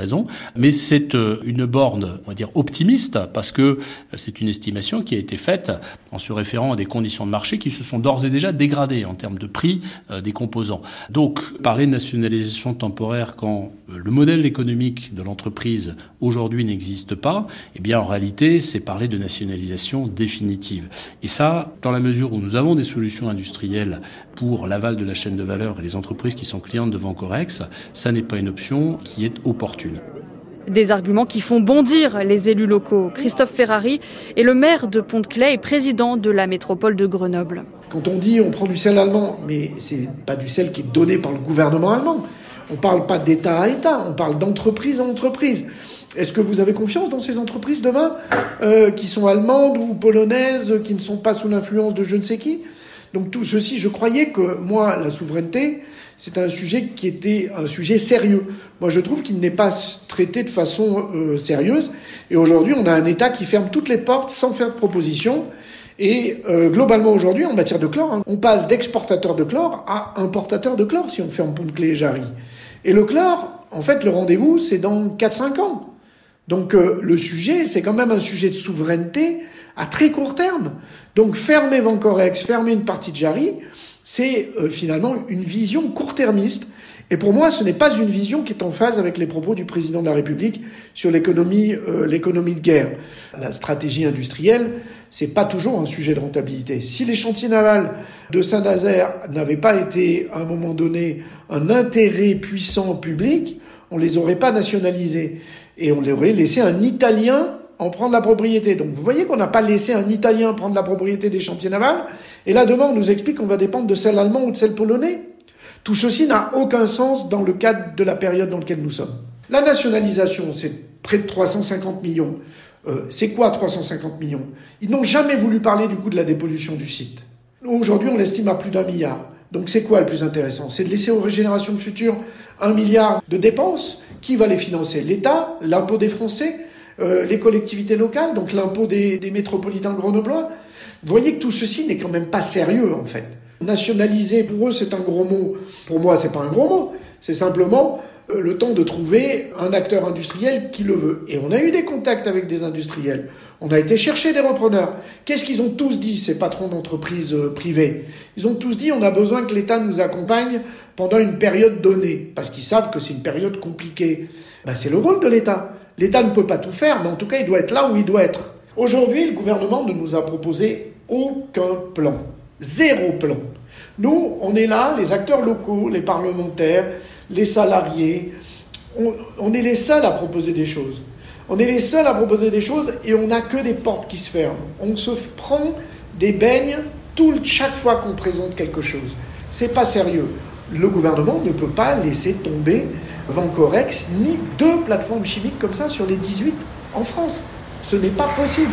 Mais c'est une borne, on va dire, optimiste, parce que c'est une estimation qui a été faite en se référant à des conditions de marché qui se sont d'ores et déjà dégradées en termes de prix des composants. Donc, parler de nationalisation temporaire quand le modèle économique de l'entreprise aujourd'hui n'existe pas, eh bien, en réalité, c'est parler de nationalisation définitive. Et ça, dans la mesure où nous avons des solutions industrielles pour l'aval de la chaîne de valeur et les entreprises qui sont clientes de Vencorex, ça n'est pas une option qui est opportune. Des arguments qui font bondir les élus locaux. Christophe Ferrari est le maire de Pont-de-Claix et président de la métropole de Grenoble. Quand on dit on prend du sel allemand, mais c'est pas du sel qui est donné par le gouvernement allemand. On parle pas d'État à État, on parle d'entreprise à entreprise. Est-ce que vous avez confiance dans ces entreprises demain, euh, qui sont allemandes ou polonaises, qui ne sont pas sous l'influence de je ne sais qui ? Donc tout ceci, je croyais que moi, la souveraineté, c'est un sujet qui était un sujet sérieux. Moi, je trouve qu'il n'est pas traité de façon euh, sérieuse. Et aujourd'hui, on a un État qui ferme toutes les portes sans faire de proposition. Et euh, globalement, aujourd'hui, en matière de chlore, hein, on passe d'exportateur de chlore à importateur de chlore si on ferme Pont-de-Claix et Jarry. Et le chlore, en fait, le rendez-vous, c'est dans quatre à cinq ans. Donc euh, le sujet, c'est quand même un sujet de souveraineté à très court terme. Donc fermer Vencorex, fermer une partie de Jarry, c'est euh, finalement une vision court-termiste. Et pour moi, ce n'est pas une vision qui est en phase avec les propos du président de la République sur l'économie, euh, l'économie de guerre. La stratégie industrielle, c'est pas toujours un sujet de rentabilité. Si les chantiers navals de Saint-Nazaire n'avaient pas été, à un moment donné, un intérêt puissant public, on les aurait pas nationalisés. Et on les aurait laissé un Italien en prendre la propriété. Donc vous voyez qu'on n'a pas laissé un Italien prendre la propriété des chantiers navals. Et là, demain, on nous explique qu'on va dépendre de celle allemand ou de celle polonais. Tout ceci n'a aucun sens dans le cadre de la période dans laquelle nous sommes. La nationalisation, c'est près de trois cent cinquante millions. Euh, c'est quoi trois cent cinquante millions ? Ils n'ont jamais voulu parler du coût de la dépollution du site. Aujourd'hui, on l'estime à plus d'un milliard. Donc c'est quoi le plus intéressant ? C'est de laisser aux générations futures un milliard de dépenses. Qui va les financer ? L'État, l'impôt des Français, euh, les collectivités locales, donc l'impôt des, des métropolitains grenoblois. Vous voyez que tout ceci n'est quand même pas sérieux, en fait. Nationaliser, pour eux, c'est un gros mot. Pour moi, c'est pas un gros mot. C'est simplement euh, le temps de trouver un acteur industriel qui le veut. Et on a eu des contacts avec des industriels. On a été chercher des repreneurs. Qu'est-ce qu'ils ont tous dit, ces patrons d'entreprises euh, privées ? Ils ont tous dit, on a besoin que l'État nous accompagne pendant une période donnée, parce qu'ils savent que c'est une période compliquée. Ben, c'est le rôle de l'État. L'État ne peut pas tout faire, mais en tout cas, il doit être là où il doit être. Aujourd'hui, le gouvernement ne nous a proposé aucun plan. Zéro plan. Nous, on est là, les acteurs locaux, les parlementaires, les salariés, on, on est les seuls à proposer des choses. On est les seuls à proposer des choses et on n'a que des portes qui se ferment. On se prend des beignes tout, chaque fois qu'on présente quelque chose. C'est pas sérieux. Le gouvernement ne peut pas laisser tomber Vencorex ni deux plateformes chimiques comme ça sur les dix-huit en France. Ce n'est pas possible.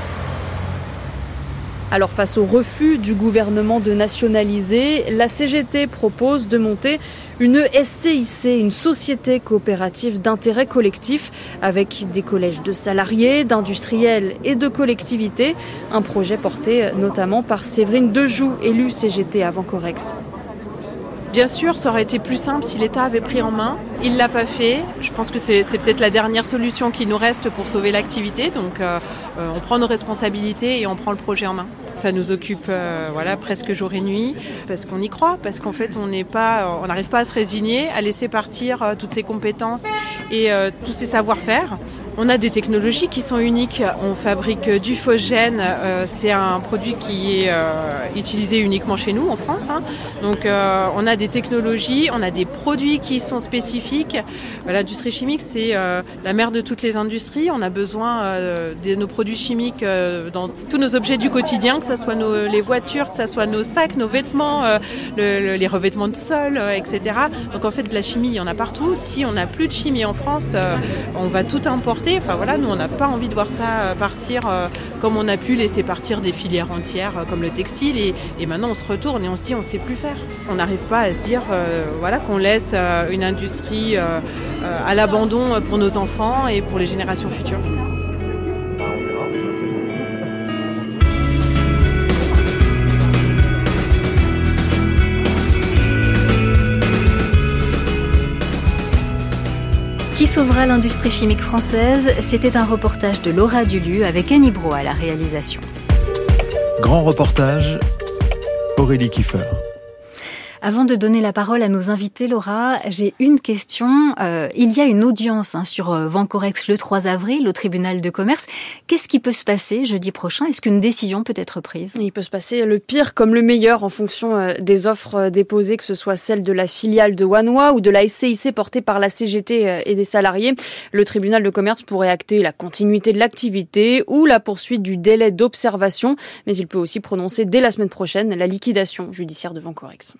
Alors face au refus du gouvernement de nationaliser, la C G T propose de monter une S C I C, une société coopérative d'intérêt collectif avec des collèges de salariés, d'industriels et de collectivités. Un projet porté notamment par Séverine Dejoux, élue C G T à Vencorex. Bien sûr, ça aurait été plus simple si l'État avait pris en main. Il ne l'a pas fait. Je pense que c'est, c'est peut-être la dernière solution qui nous reste pour sauver l'activité. Donc euh, on prend nos responsabilités et on prend le projet en main. Ça nous occupe euh, voilà, presque jour et nuit parce qu'on y croit, parce qu'en fait on n'est pas, on n'arrive pas à se résigner, à laisser partir euh, toutes ces compétences et euh, tous ces savoir-faire. On a des technologies qui sont uniques. On fabrique du phosgène. Euh, c'est un produit qui est euh, utilisé uniquement chez nous, en France. Hein. Donc, euh, on a des technologies, on a des produits qui sont spécifiques. L'industrie chimique, c'est euh, la mère de toutes les industries. On a besoin euh, de nos produits chimiques euh, dans tous nos objets du quotidien, que ce soit nos, les voitures, que ce soit nos sacs, nos vêtements, euh, le, le, les revêtements de sol, euh, et cetera. Donc, en fait, de la chimie, il y en a partout. Si on n'a plus de chimie en France, euh, on va tout importer. Enfin voilà, nous on n'a pas envie de voir ça partir euh, comme on a pu laisser partir des filières entières euh, comme le textile et, et maintenant on se retourne et on se dit on ne sait plus faire. On n'arrive pas à se dire euh, voilà, qu'on laisse euh, une industrie euh, euh, à l'abandon pour nos enfants et pour les générations futures. Qui sauvera l'industrie chimique française ? C'était un reportage de Laura Dulu avec Annie Brault à la réalisation. Grand reportage, Aurélie Kiefer. Avant de donner la parole à nos invités, Laura, j'ai une question. Euh, il y a une audience hein, sur Vencorex le trois avril au tribunal de commerce. Qu'est-ce qui peut se passer jeudi prochain ? Est-ce qu'une décision peut être prise ? Il peut se passer le pire comme le meilleur en fonction euh, des offres déposées, que ce soit celle de la filiale de Wanhua ou de la S C I C portée par la C G T euh, et des salariés. Le tribunal de commerce pourrait acter la continuité de l'activité ou la poursuite du délai d'observation, mais il peut aussi prononcer dès la semaine prochaine la liquidation judiciaire de Vencorex.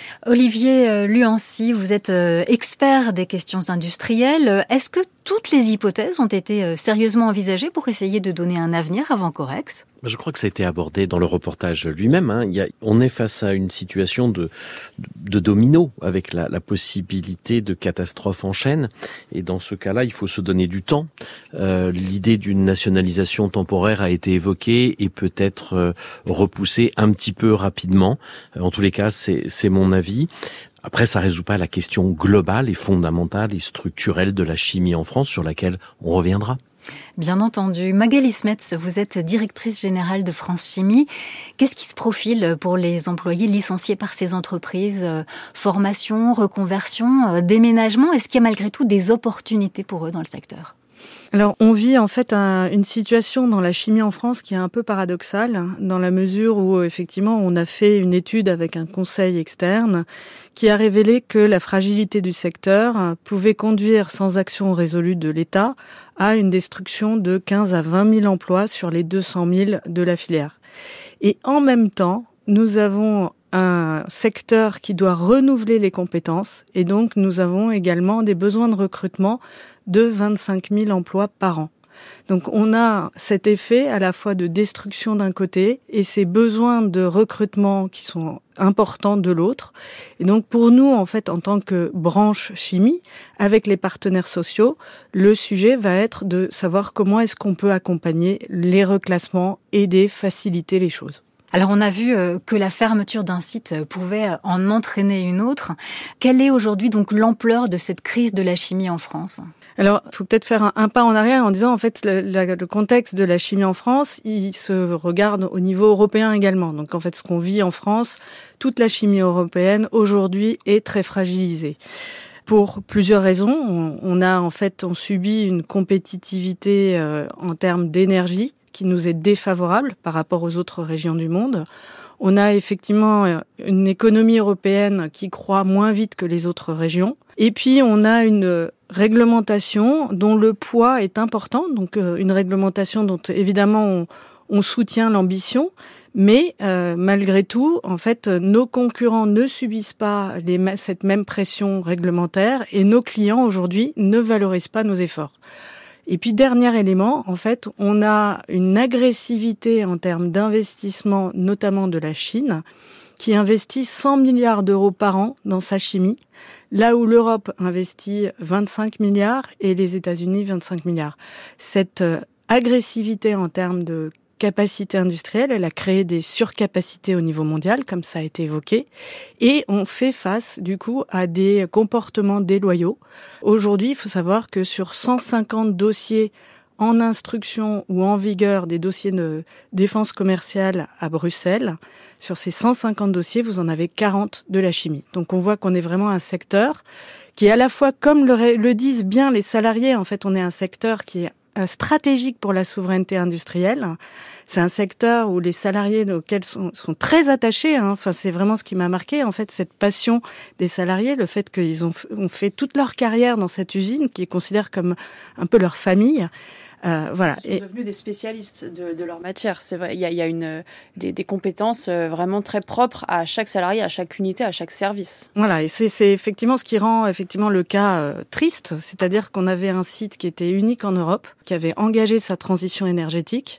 Olivier Luancy, vous êtes expert des questions industrielles. Est-ce que toutes les hypothèses ont été sérieusement envisagées pour essayer de donner un avenir à Vencorex ? Je crois que ça a été abordé dans le reportage lui-même. Hein. Il y a, on est face à une situation de, de domino avec la, la possibilité de catastrophes en chaîne. Et dans ce cas-là, il faut se donner du temps. Euh, l'idée d'une nationalisation temporaire a été évoquée et peut être euh, repoussée un petit peu rapidement. En tous les cas, c'est, c'est mon avis. Après, ça résout pas la question globale et fondamentale et structurelle de la chimie en France, sur laquelle on reviendra. Bien entendu. Magali Smets, vous êtes directrice générale de France Chimie. Qu'est-ce qui se profile pour les employés licenciés par ces entreprises ? Formation, reconversion, déménagement ? Est-ce qu'il y a malgré tout des opportunités pour eux dans le secteur ? Alors, on vit en fait un, une situation dans la chimie en France qui est un peu paradoxale, dans la mesure où, effectivement, on a fait une étude avec un conseil externe qui a révélé que la fragilité du secteur pouvait conduire, sans action résolue de l'État, à une destruction de quinze à vingt mille emplois sur les deux cent mille de la filière. Et en même temps, nous avons un secteur qui doit renouveler les compétences, et donc nous avons également des besoins de recrutement de vingt-cinq mille emplois par an. Donc on a cet effet à la fois de destruction d'un côté et ces besoins de recrutement qui sont importants de l'autre. Et donc pour nous, en fait, en tant que branche chimie, avec les partenaires sociaux, le sujet va être de savoir comment est-ce qu'on peut accompagner les reclassements, aider, faciliter les choses. Alors on a vu que la fermeture d'un site pouvait en entraîner une autre. Quelle est aujourd'hui donc l'ampleur de cette crise de la chimie en France ? Alors, il faut peut-être faire un, un pas en arrière en disant, en fait, le, la, le contexte de la chimie en France, il se regarde au niveau européen également. Donc, en fait, ce qu'on vit en France, toute la chimie européenne, aujourd'hui, est très fragilisée. Pour plusieurs raisons. On, on a, en fait, on subit une compétitivité euh, en termes d'énergie qui nous est défavorable par rapport aux autres régions du monde. On a effectivement une économie européenne qui croît moins vite que les autres régions. Et puis, on a une réglementation dont le poids est important. Donc, une réglementation dont, évidemment, on, on soutient l'ambition. Mais, euh, malgré tout, en fait, nos concurrents ne subissent pas les, cette même pression réglementaire et nos clients, aujourd'hui, ne valorisent pas nos efforts. Et puis, dernier élément, en fait, on a une agressivité en termes d'investissement, notamment de la Chine, qui investit cent milliards d'euros par an dans sa chimie, là où l'Europe investit vingt-cinq milliards et les États-Unis vingt-cinq milliards. Cette agressivité en termes de capacité industrielle, elle a créé des surcapacités au niveau mondial, comme ça a été évoqué, et on fait face, du coup, à des comportements déloyaux. Aujourd'hui, il faut savoir que sur cent cinquante dossiers en instruction ou en vigueur, des dossiers de défense commerciale à Bruxelles, sur ces cent cinquante dossiers, vous en avez quarante de la chimie. Donc on voit qu'on est vraiment un secteur qui est à la fois, comme le, le disent bien les salariés, en fait, on est un secteur qui est stratégique pour la souveraineté industrielle. C'est un secteur où les salariés auxquels sont, sont très attachés. Hein. Enfin, c'est vraiment ce qui m'a marqué, en fait, cette passion des salariés, le fait qu'ils ont, ont fait toute leur carrière dans cette usine, qu'ils considèrent comme un peu leur famille. Euh, voilà. Ils sont devenus des spécialistes de, de leur matière. C'est vrai, il y a, il y a une, des, des compétences vraiment très propres à chaque salarié, à chaque unité, à chaque service. Voilà, et c'est, c'est effectivement ce qui rend effectivement le cas euh, triste, c'est-à-dire qu'on avait un site qui était unique en Europe, qui avait engagé sa transition énergétique.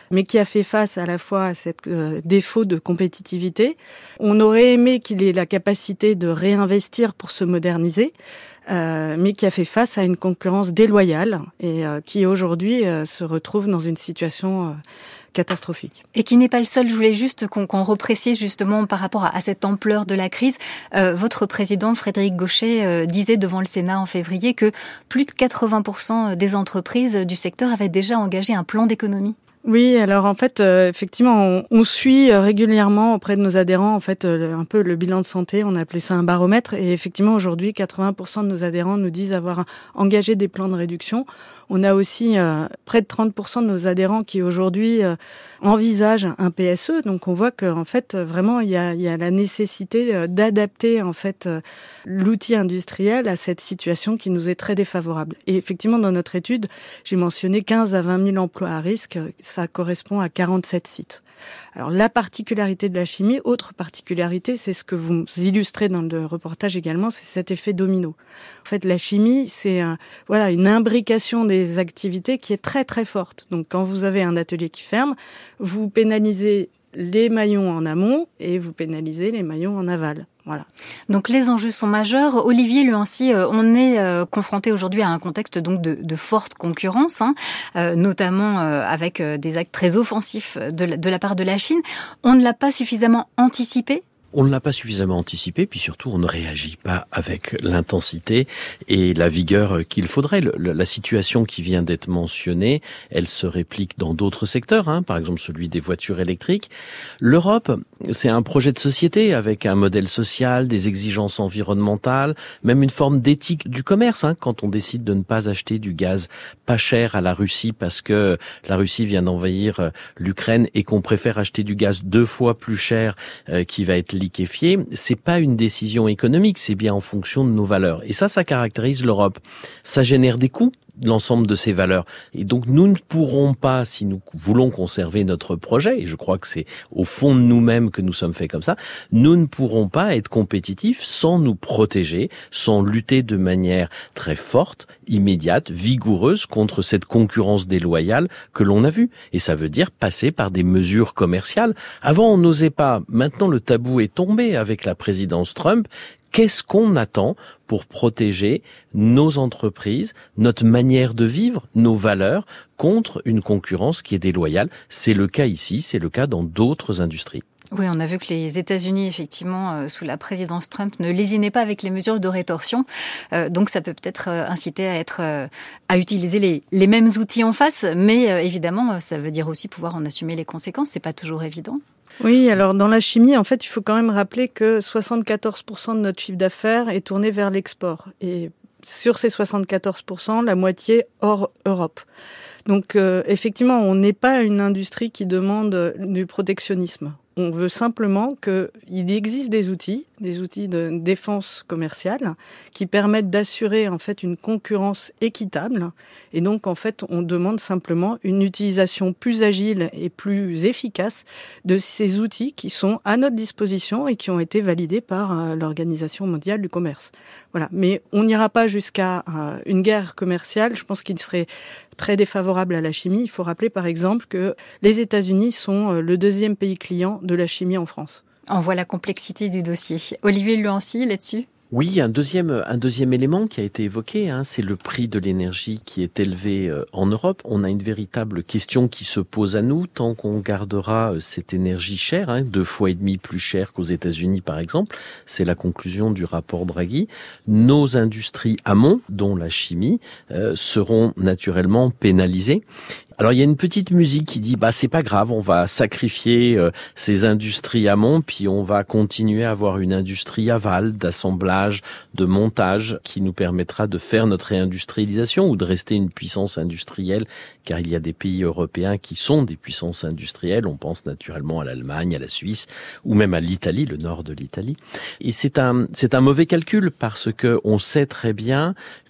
mais qui a fait face à la fois à cette euh, défaut de compétitivité. On aurait aimé qu'il ait la capacité de réinvestir pour se moderniser, euh, mais qui a fait face à une concurrence déloyale et euh, qui aujourd'hui euh, se retrouve dans une situation euh, catastrophique. Et qui n'est pas le seul. Je voulais juste qu'on, qu'on reprécise justement par rapport à, à cette ampleur de la crise. Euh, votre président, Frédéric Gauchet, euh, disait devant le Sénat en février que plus de quatre-vingts pour cent des entreprises du secteur avaient déjà engagé un plan d'économie. Oui, alors en fait, euh, effectivement, on, on suit régulièrement auprès de nos adhérents en fait euh, un peu le bilan de santé. On a appelé ça un baromètre, et effectivement aujourd'hui, quatre-vingts pour cent de nos adhérents nous disent avoir engagé des plans de réduction. On a aussi euh, près de trente pour cent de nos adhérents qui aujourd'hui euh, envisagent un P S E. Donc on voit que en fait vraiment il y a, il y a la nécessité euh, d'adapter en fait euh, l'outil industriel à cette situation qui nous est très défavorable. Et effectivement dans notre étude, j'ai mentionné quinze à vingt mille emplois à risque. Ça correspond à quarante-sept sites. Alors la particularité de la chimie, autre particularité, c'est ce que vous illustrez dans le reportage également, c'est cet effet domino. En fait, la chimie, c'est un, voilà une imbrication des activités qui est très très forte. Donc quand vous avez un atelier qui ferme, vous pénalisez les maillons en amont et vous pénalisez les maillons en aval. Voilà. Donc les enjeux sont majeurs. Olivier Luancy, euh, on est euh, confronté aujourd'hui à un contexte donc de, de forte concurrence, hein, euh, notamment euh, avec euh, des actes très offensifs de la, de la part de la Chine. On ne l'a pas suffisamment anticipé ? On ne l'a pas suffisamment anticipé, puis surtout on ne réagit pas avec l'intensité et la vigueur qu'il faudrait. Le, la situation qui vient d'être mentionnée, elle se réplique dans d'autres secteurs, hein, par exemple celui des voitures électriques. L'Europe, c'est un projet de société avec un modèle social, des exigences environnementales, même une forme d'éthique du commerce. Hein, quand on décide de ne pas acheter du gaz pas cher à la Russie parce que la Russie vient d'envahir l'Ukraine et qu'on préfère acheter du gaz deux fois plus cher euh, qui va être liquéfié, c'est pas une décision économique, c'est bien en fonction de nos valeurs. Et ça, ça caractérise l'Europe. Ça génère des coûts, l'ensemble de ces valeurs. Et donc, nous ne pourrons pas, si nous voulons conserver notre projet, et je crois que c'est au fond de nous-mêmes que nous sommes faits comme ça, nous ne pourrons pas être compétitifs sans nous protéger, sans lutter de manière très forte, immédiate, vigoureuse contre cette concurrence déloyale que l'on a vue. Et ça veut dire passer par des mesures commerciales. Avant, on n'osait pas. Maintenant, le tabou est tombé avec la présidence Trump. Qu'est-ce qu'on attend pour protéger nos entreprises, notre manière de vivre, nos valeurs contre une concurrence qui est déloyale? C'est le cas ici, c'est le cas dans d'autres industries. Oui, on a vu que les États-Unis, effectivement, euh, sous la présidence Trump, ne lésinaient pas avec les mesures de rétorsion. Euh, donc, ça peut peut-être euh, inciter à être, euh, à utiliser les, les mêmes outils en face, mais euh, évidemment, ça veut dire aussi pouvoir en assumer les conséquences. C'est pas toujours évident. Oui, alors dans la chimie, en fait, il faut quand même rappeler que soixante-quatorze pour cent de notre chiffre d'affaires est tourné vers l'export. Et sur ces soixante-quatorze pour cent, la moitié hors Europe. Donc, euh, effectivement, on n'est pas une industrie qui demande du protectionnisme. On veut simplement qu'il existe des outils, des outils de défense commerciale qui permettent d'assurer en fait une concurrence équitable. Et donc en fait, on demande simplement une utilisation plus agile et plus efficace de ces outils qui sont à notre disposition et qui ont été validés par l'Organisation mondiale du commerce. Voilà. Mais on n'ira pas jusqu'à une guerre commerciale. Je pense qu'il serait très défavorable à la chimie. Il faut rappeler par exemple que les États-Unis sont le deuxième pays client de la chimie en France. On voit la complexité du dossier. Olivier Luancy, là-dessus ? Oui, un deuxième, un deuxième élément qui a été évoqué, hein, c'est le prix de l'énergie qui est élevé euh, en Europe. On a une véritable question qui se pose à nous tant qu'on gardera euh, cette énergie chère, hein, deux fois et demi plus chère qu'aux États-Unis par exemple. C'est la conclusion du rapport Draghi. Nos industries amont, dont la chimie, euh, seront naturellement pénalisées. Alors il y a une petite musique qui dit bah c'est pas grave, on va sacrifier euh, ces industries amont puis on va continuer à avoir une industrie aval d'assemblage, de montage qui nous permettra de faire notre réindustrialisation ou de rester une puissance industrielle, car il y a des pays européens qui sont des puissances industrielles, on pense naturellement à l'Allemagne, à la Suisse ou même à l'Italie, le nord de l'Italie. Et c'est un c'est un mauvais calcul parce que on sait très bien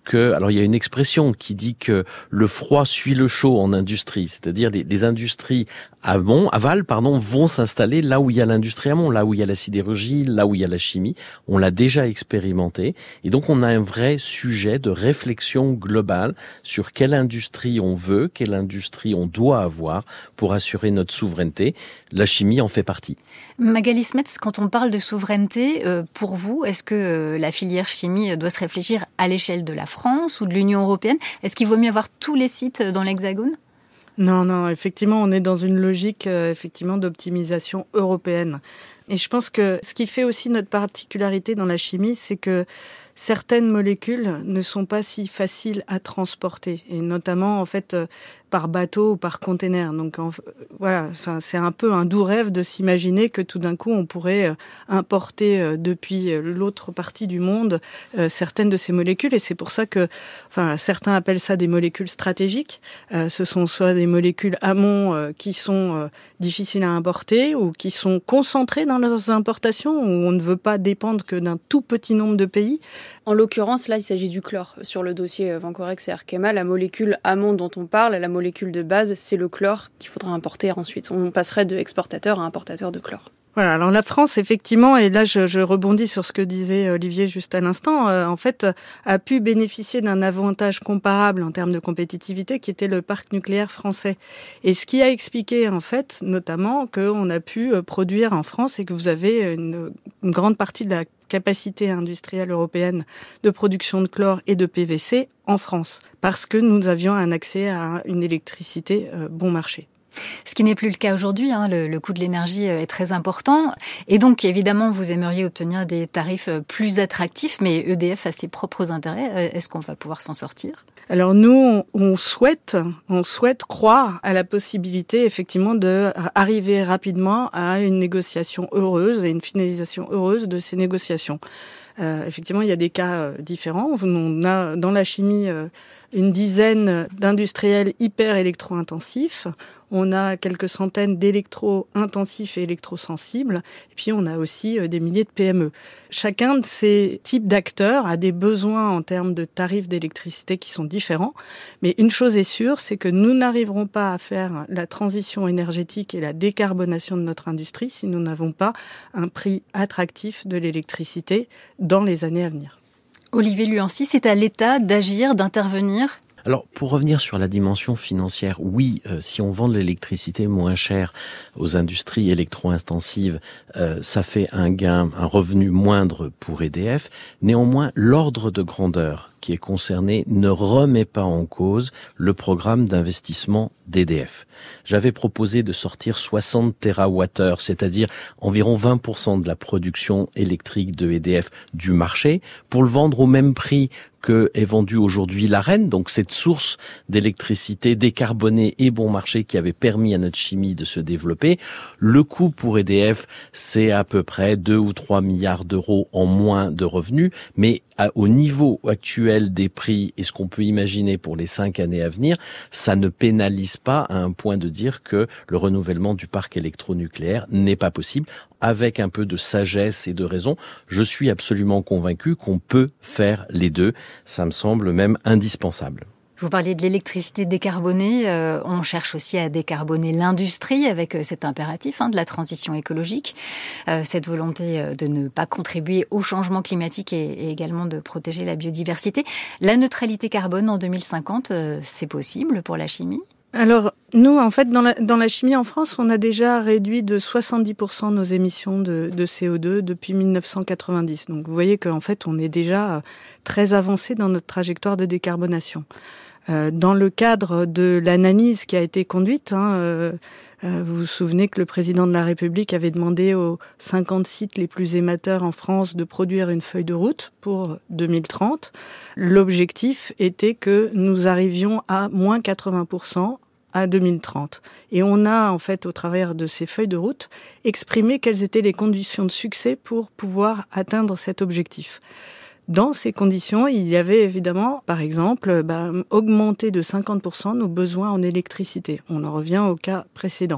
que, alors il y a une expression qui dit que le froid suit le chaud en industrie, c'est-à-dire les, les industries amont, aval, pardon, vont s'installer là où il y a l'industrie amont, là où il y a la sidérurgie, là où il y a la chimie. On l'a déjà expérimenté. Et donc, on a un vrai sujet de réflexion globale sur quelle industrie on veut, quelle industrie on doit avoir pour assurer notre souveraineté. La chimie en fait partie. Magali Smets, quand on parle de souveraineté, euh, pour vous, est-ce que euh, la filière chimie doit se réfléchir à l'échelle de la France ou de l'Union européenne? Est-ce qu'il vaut mieux avoir tous les sites dans l'Hexagone? Non, non, effectivement, on est dans une logique euh, effectivement d'optimisation européenne. Et je pense que ce qui fait aussi notre particularité dans la chimie, c'est que certaines molécules ne sont pas si faciles à transporter, et notamment en fait euh, par bateau ou par container. Donc en, voilà, enfin c'est un peu un doux rêve de s'imaginer que tout d'un coup on pourrait euh, importer euh, depuis l'autre partie du monde euh, certaines de ces molécules, et c'est pour ça que, enfin certains appellent ça des molécules stratégiques. Euh, ce sont soit des molécules amont euh, qui sont euh, difficiles à importer ou qui sont concentrées dans leurs importations, où on ne veut pas dépendre que d'un tout petit nombre de pays. En l'occurrence, là, il s'agit du chlore. Sur le dossier Vencorex et Arkema, la molécule amont dont on parle, la molécule de base, c'est le chlore qu'il faudra importer ensuite. On passerait de exportateur à importateur de chlore. Voilà, alors la France, effectivement, et là je, je rebondis sur ce que disait Olivier juste à l'instant, euh, en fait, a pu bénéficier d'un avantage comparable en termes de compétitivité qui était le parc nucléaire français. Et ce qui a expliqué, en fait, notamment, qu'on a pu produire en France et que vous avez une, une grande partie de la capacité industrielle européenne de production de chlore et de P V C en France, parce que nous avions un accès à une électricité euh, bon marché. Ce qui n'est plus le cas aujourd'hui, hein, le, le coût de l'énergie est très important. Et donc, évidemment, vous aimeriez obtenir des tarifs plus attractifs, mais E D F a ses propres intérêts. Est-ce qu'on va pouvoir s'en sortir ? Alors nous, on, on souhaite, on souhaite croire à la possibilité, effectivement, d'arriver rapidement à une négociation heureuse et une finalisation heureuse de ces négociations. Euh, effectivement, il y a des cas euh, différents. On a dans la chimie euh, une dizaine d'industriels hyper électro-intensifs. On a quelques centaines d'électro-intensifs et électrosensibles. Et puis, on a aussi euh, des milliers de P M E. Chacun de ces types d'acteurs a des besoins en termes de tarifs d'électricité qui sont différents. Mais une chose est sûre, c'est que nous n'arriverons pas à faire la transition énergétique et la décarbonation de notre industrie si nous n'avons pas un prix attractif de l'électricité dans les années à venir. Olivier Luancy, c'est à l'État d'agir, d'intervenir ? Alors, pour revenir sur la dimension financière, oui, euh, si on vend de l'électricité moins chère aux industries électro-intensives, euh, ça fait un gain, un revenu moindre pour E D F. Néanmoins, l'ordre de grandeur qui est concerné ne remet pas en cause le programme d'investissement d'E D F. J'avais proposé de sortir soixante térawattheures, c'est-à-dire environ vingt pour cent de la production électrique de E D F du marché, pour le vendre au même prix que est vendue aujourd'hui l'A-R E N, donc cette source d'électricité décarbonée et bon marché qui avait permis à notre chimie de se développer. Le coût pour E D F, c'est à peu près deux ou trois milliards d'euros en moins de revenus, mais à, au niveau actuel des prix et ce qu'on peut imaginer pour les cinq années à venir, ça ne pénalise pas à un point de dire que le renouvellement du parc électronucléaire n'est pas possible. Avec un peu de sagesse et de raison, je suis absolument convaincu qu'on peut faire les deux. Ça me semble même indispensable. Vous parliez de l'électricité décarbonée, euh, on cherche aussi à décarboner l'industrie avec cet impératif hein, de la transition écologique, euh, cette volonté de ne pas contribuer au changement climatique et, et également de protéger la biodiversité. La neutralité carbone en deux mille cinquante, euh, c'est possible pour la chimie ? Alors, nous, en fait, dans la, dans la chimie en France, on a déjà réduit de soixante-dix pour cent nos émissions de, de C O deux depuis mille neuf cent quatre-vingt-dix. Donc, vous voyez qu'en fait, on est déjà très avancé dans notre trajectoire de décarbonation. Euh, dans le cadre de l'analyse qui a été conduite, hein, euh, euh, vous vous souvenez que le président de la République avait demandé aux cinquante sites les plus émetteurs en France de produire une feuille de route pour deux mille trente. L'objectif était que nous arrivions à moins quatre-vingts pour cent à deux mille trente. Et on a, en fait, au travers de ces feuilles de route, exprimé quelles étaient les conditions de succès pour pouvoir atteindre cet objectif. Dans ces conditions, il y avait évidemment, par exemple, bah, augmenter de cinquante pour cent nos besoins en électricité. On en revient au cas précédent.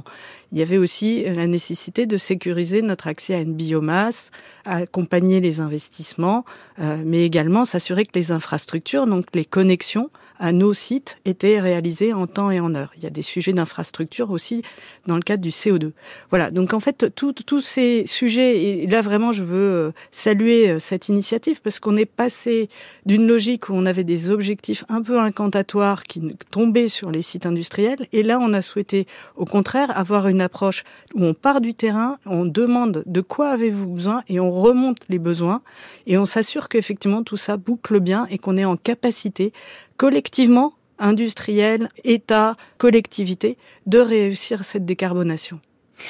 il y avait aussi la nécessité de sécuriser notre accès à une biomasse, accompagner les investissements, euh, mais également s'assurer que les infrastructures, donc les connexions à nos sites, étaient réalisées en temps et en heure. Il y a des sujets d'infrastructure aussi dans le cadre du C O deux. Voilà, donc en fait, tous ces sujets, et là vraiment je veux saluer cette initiative parce qu'on est passé d'une logique où on avait des objectifs un peu incantatoires qui tombaient sur les sites industriels, et là on a souhaité au contraire avoir une approche où on part du terrain, on demande de quoi avez-vous besoin et on remonte les besoins et on s'assure qu'effectivement tout ça boucle bien et qu'on est en capacité collectivement, industriels, État, collectivités, de réussir cette décarbonation.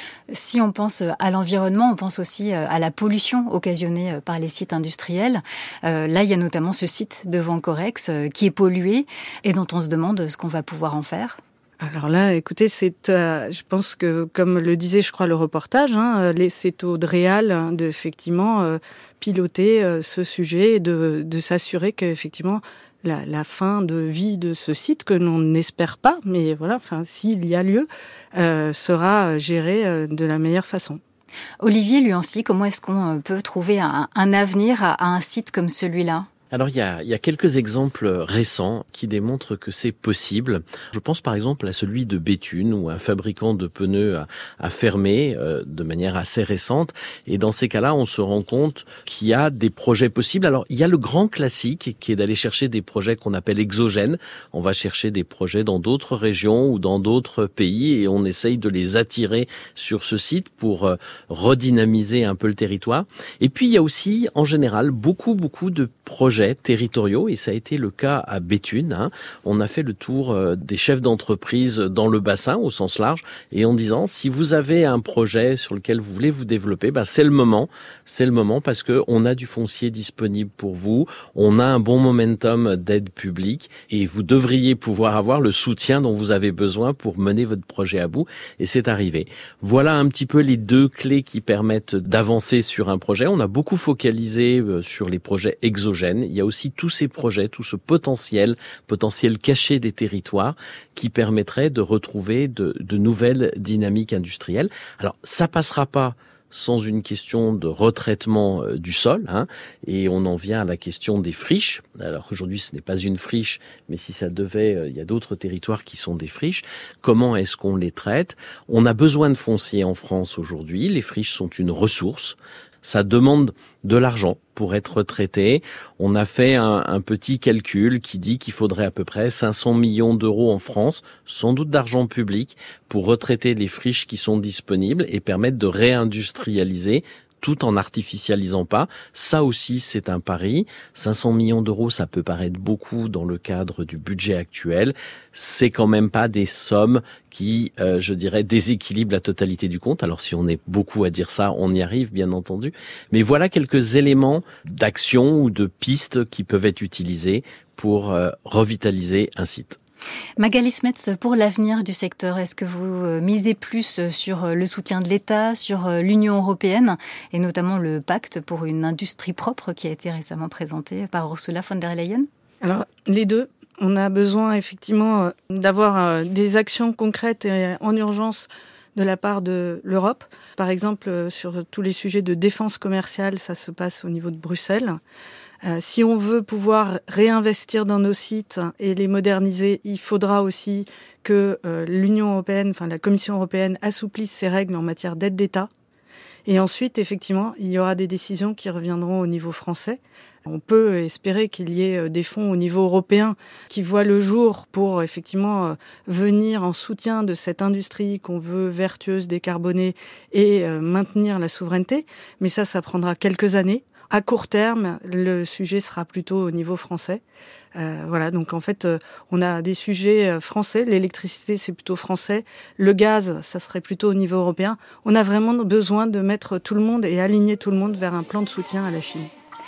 Si on pense à l'environnement, on pense aussi à la pollution occasionnée par les sites industriels. Euh, là, il y a notamment ce site de Vancorex euh, qui est pollué et dont on se demande ce qu'on va pouvoir en faire. Alors là, écoutez, c'est, euh, je pense que, comme le disait, je crois, le reportage, hein, les, c'est au DREAL hein, de effectivement euh, piloter euh, ce sujet et de, de s'assurer qu'effectivement la, la fin de vie de ce site, que l'on n'espère pas, mais voilà, enfin, s'il y a lieu, euh, sera géré euh, de la meilleure façon. Olivier Luancy, comment est-ce qu'on peut trouver un, un avenir à, à un site comme celui-là ? Alors, il y a, il y a quelques exemples récents qui démontrent que c'est possible. Je pense par exemple à celui de Béthune, où un fabricant de pneus a, a fermé euh, de manière assez récente. Et dans ces cas-là, on se rend compte qu'il y a des projets possibles. Alors, il y a le grand classique qui est d'aller chercher des projets qu'on appelle exogènes. On va chercher des projets dans d'autres régions ou dans d'autres pays et on essaye de les attirer sur ce site pour euh, redynamiser un peu le territoire. Et puis, il y a aussi, en général, beaucoup, beaucoup de projets territoriaux, et ça a été le cas à Béthune. Hein. On a fait le tour euh, des chefs d'entreprise dans le bassin, au sens large, et en disant, si vous avez un projet sur lequel vous voulez vous développer, bah, c'est le moment. C'est le moment parce que on a du foncier disponible pour vous, on a un bon momentum d'aide publique, et vous devriez pouvoir avoir le soutien dont vous avez besoin pour mener votre projet à bout, et c'est arrivé. Voilà un petit peu les deux clés qui permettent d'avancer sur un projet. On a beaucoup focalisé euh, sur les projets exogènes. Il y a aussi tous ces projets, tout ce potentiel, potentiel caché des territoires qui permettrait de retrouver de, de nouvelles dynamiques industrielles. Alors, ça passera pas sans une question de retraitement euh, du sol, hein, et on en vient à la question des friches. Alors aujourd'hui, ce n'est pas une friche, mais si ça devait, euh, il y a d'autres territoires qui sont des friches. Comment est-ce qu'on les traite ? On a besoin de foncier en France aujourd'hui. Les friches sont une ressource. Ça demande de l'argent pour être traité. On a fait un, un petit calcul qui dit qu'il faudrait à peu près cinq cents millions d'euros en France, sans doute d'argent public, pour retraiter les friches qui sont disponibles et permettre de réindustrialiser tout en n'artificialisant pas. Ça aussi, c'est un pari. cinq cents millions d'euros, ça peut paraître beaucoup dans le cadre du budget actuel. C'est quand même pas des sommes qui, euh, je dirais, déséquilibrent la totalité du compte. Alors, si on est beaucoup à dire ça, on y arrive, bien entendu. Mais voilà quelques éléments d'action ou de pistes qui peuvent être utilisés pour euh, revitaliser un site. Magali Smets, pour l'avenir du secteur, est-ce que vous misez plus sur le soutien de l'État, sur l'Union européenne et notamment le pacte pour une industrie propre qui a été récemment présenté par Ursula von der Leyen ? Alors, les deux. On a besoin effectivement d'avoir des actions concrètes et en urgence de la part de l'Europe. Par exemple, sur tous les sujets de défense commerciale, ça se passe au niveau de Bruxelles. Euh, si on veut pouvoir réinvestir dans nos sites et les moderniser, il faudra aussi que euh, l'Union européenne, enfin la Commission européenne, assouplisse ses règles en matière d'aide d'État. Et ensuite, effectivement, il y aura des décisions qui reviendront au niveau français. On peut espérer qu'il y ait des fonds au niveau européen qui voient le jour pour effectivement venir en soutien de cette industrie qu'on veut vertueuse, décarbonée et euh, maintenir la souveraineté. Mais ça, ça prendra quelques années. À court terme, le sujet sera plutôt au niveau français. Euh, voilà, donc en fait, euh, on a des sujets français. L'électricité, c'est plutôt français. Le gaz, ça serait plutôt au niveau européen. On a vraiment besoin de mettre tout le monde et aligner tout le monde vers un plan de soutien à la Chine.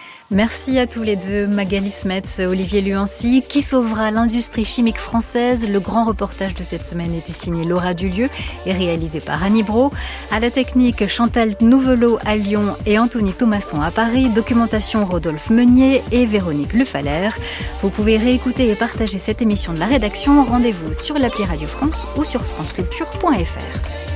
Merci à tous les deux, Magali Smets, Olivier Luancy. Qui sauvera l'industrie chimique française ? Le grand reportage de cette semaine était signé Laura Dulieu et réalisé par Annie Brault. À la technique, Chantal Nouvelot à Lyon et Anthony Thomasson à Paris. Documentation, Rodolphe Meunier et Véronique Lefalaire. Vous pouvez réécouter et partager cette émission de la rédaction. Rendez-vous sur l'appli Radio France ou sur franceculture point f r.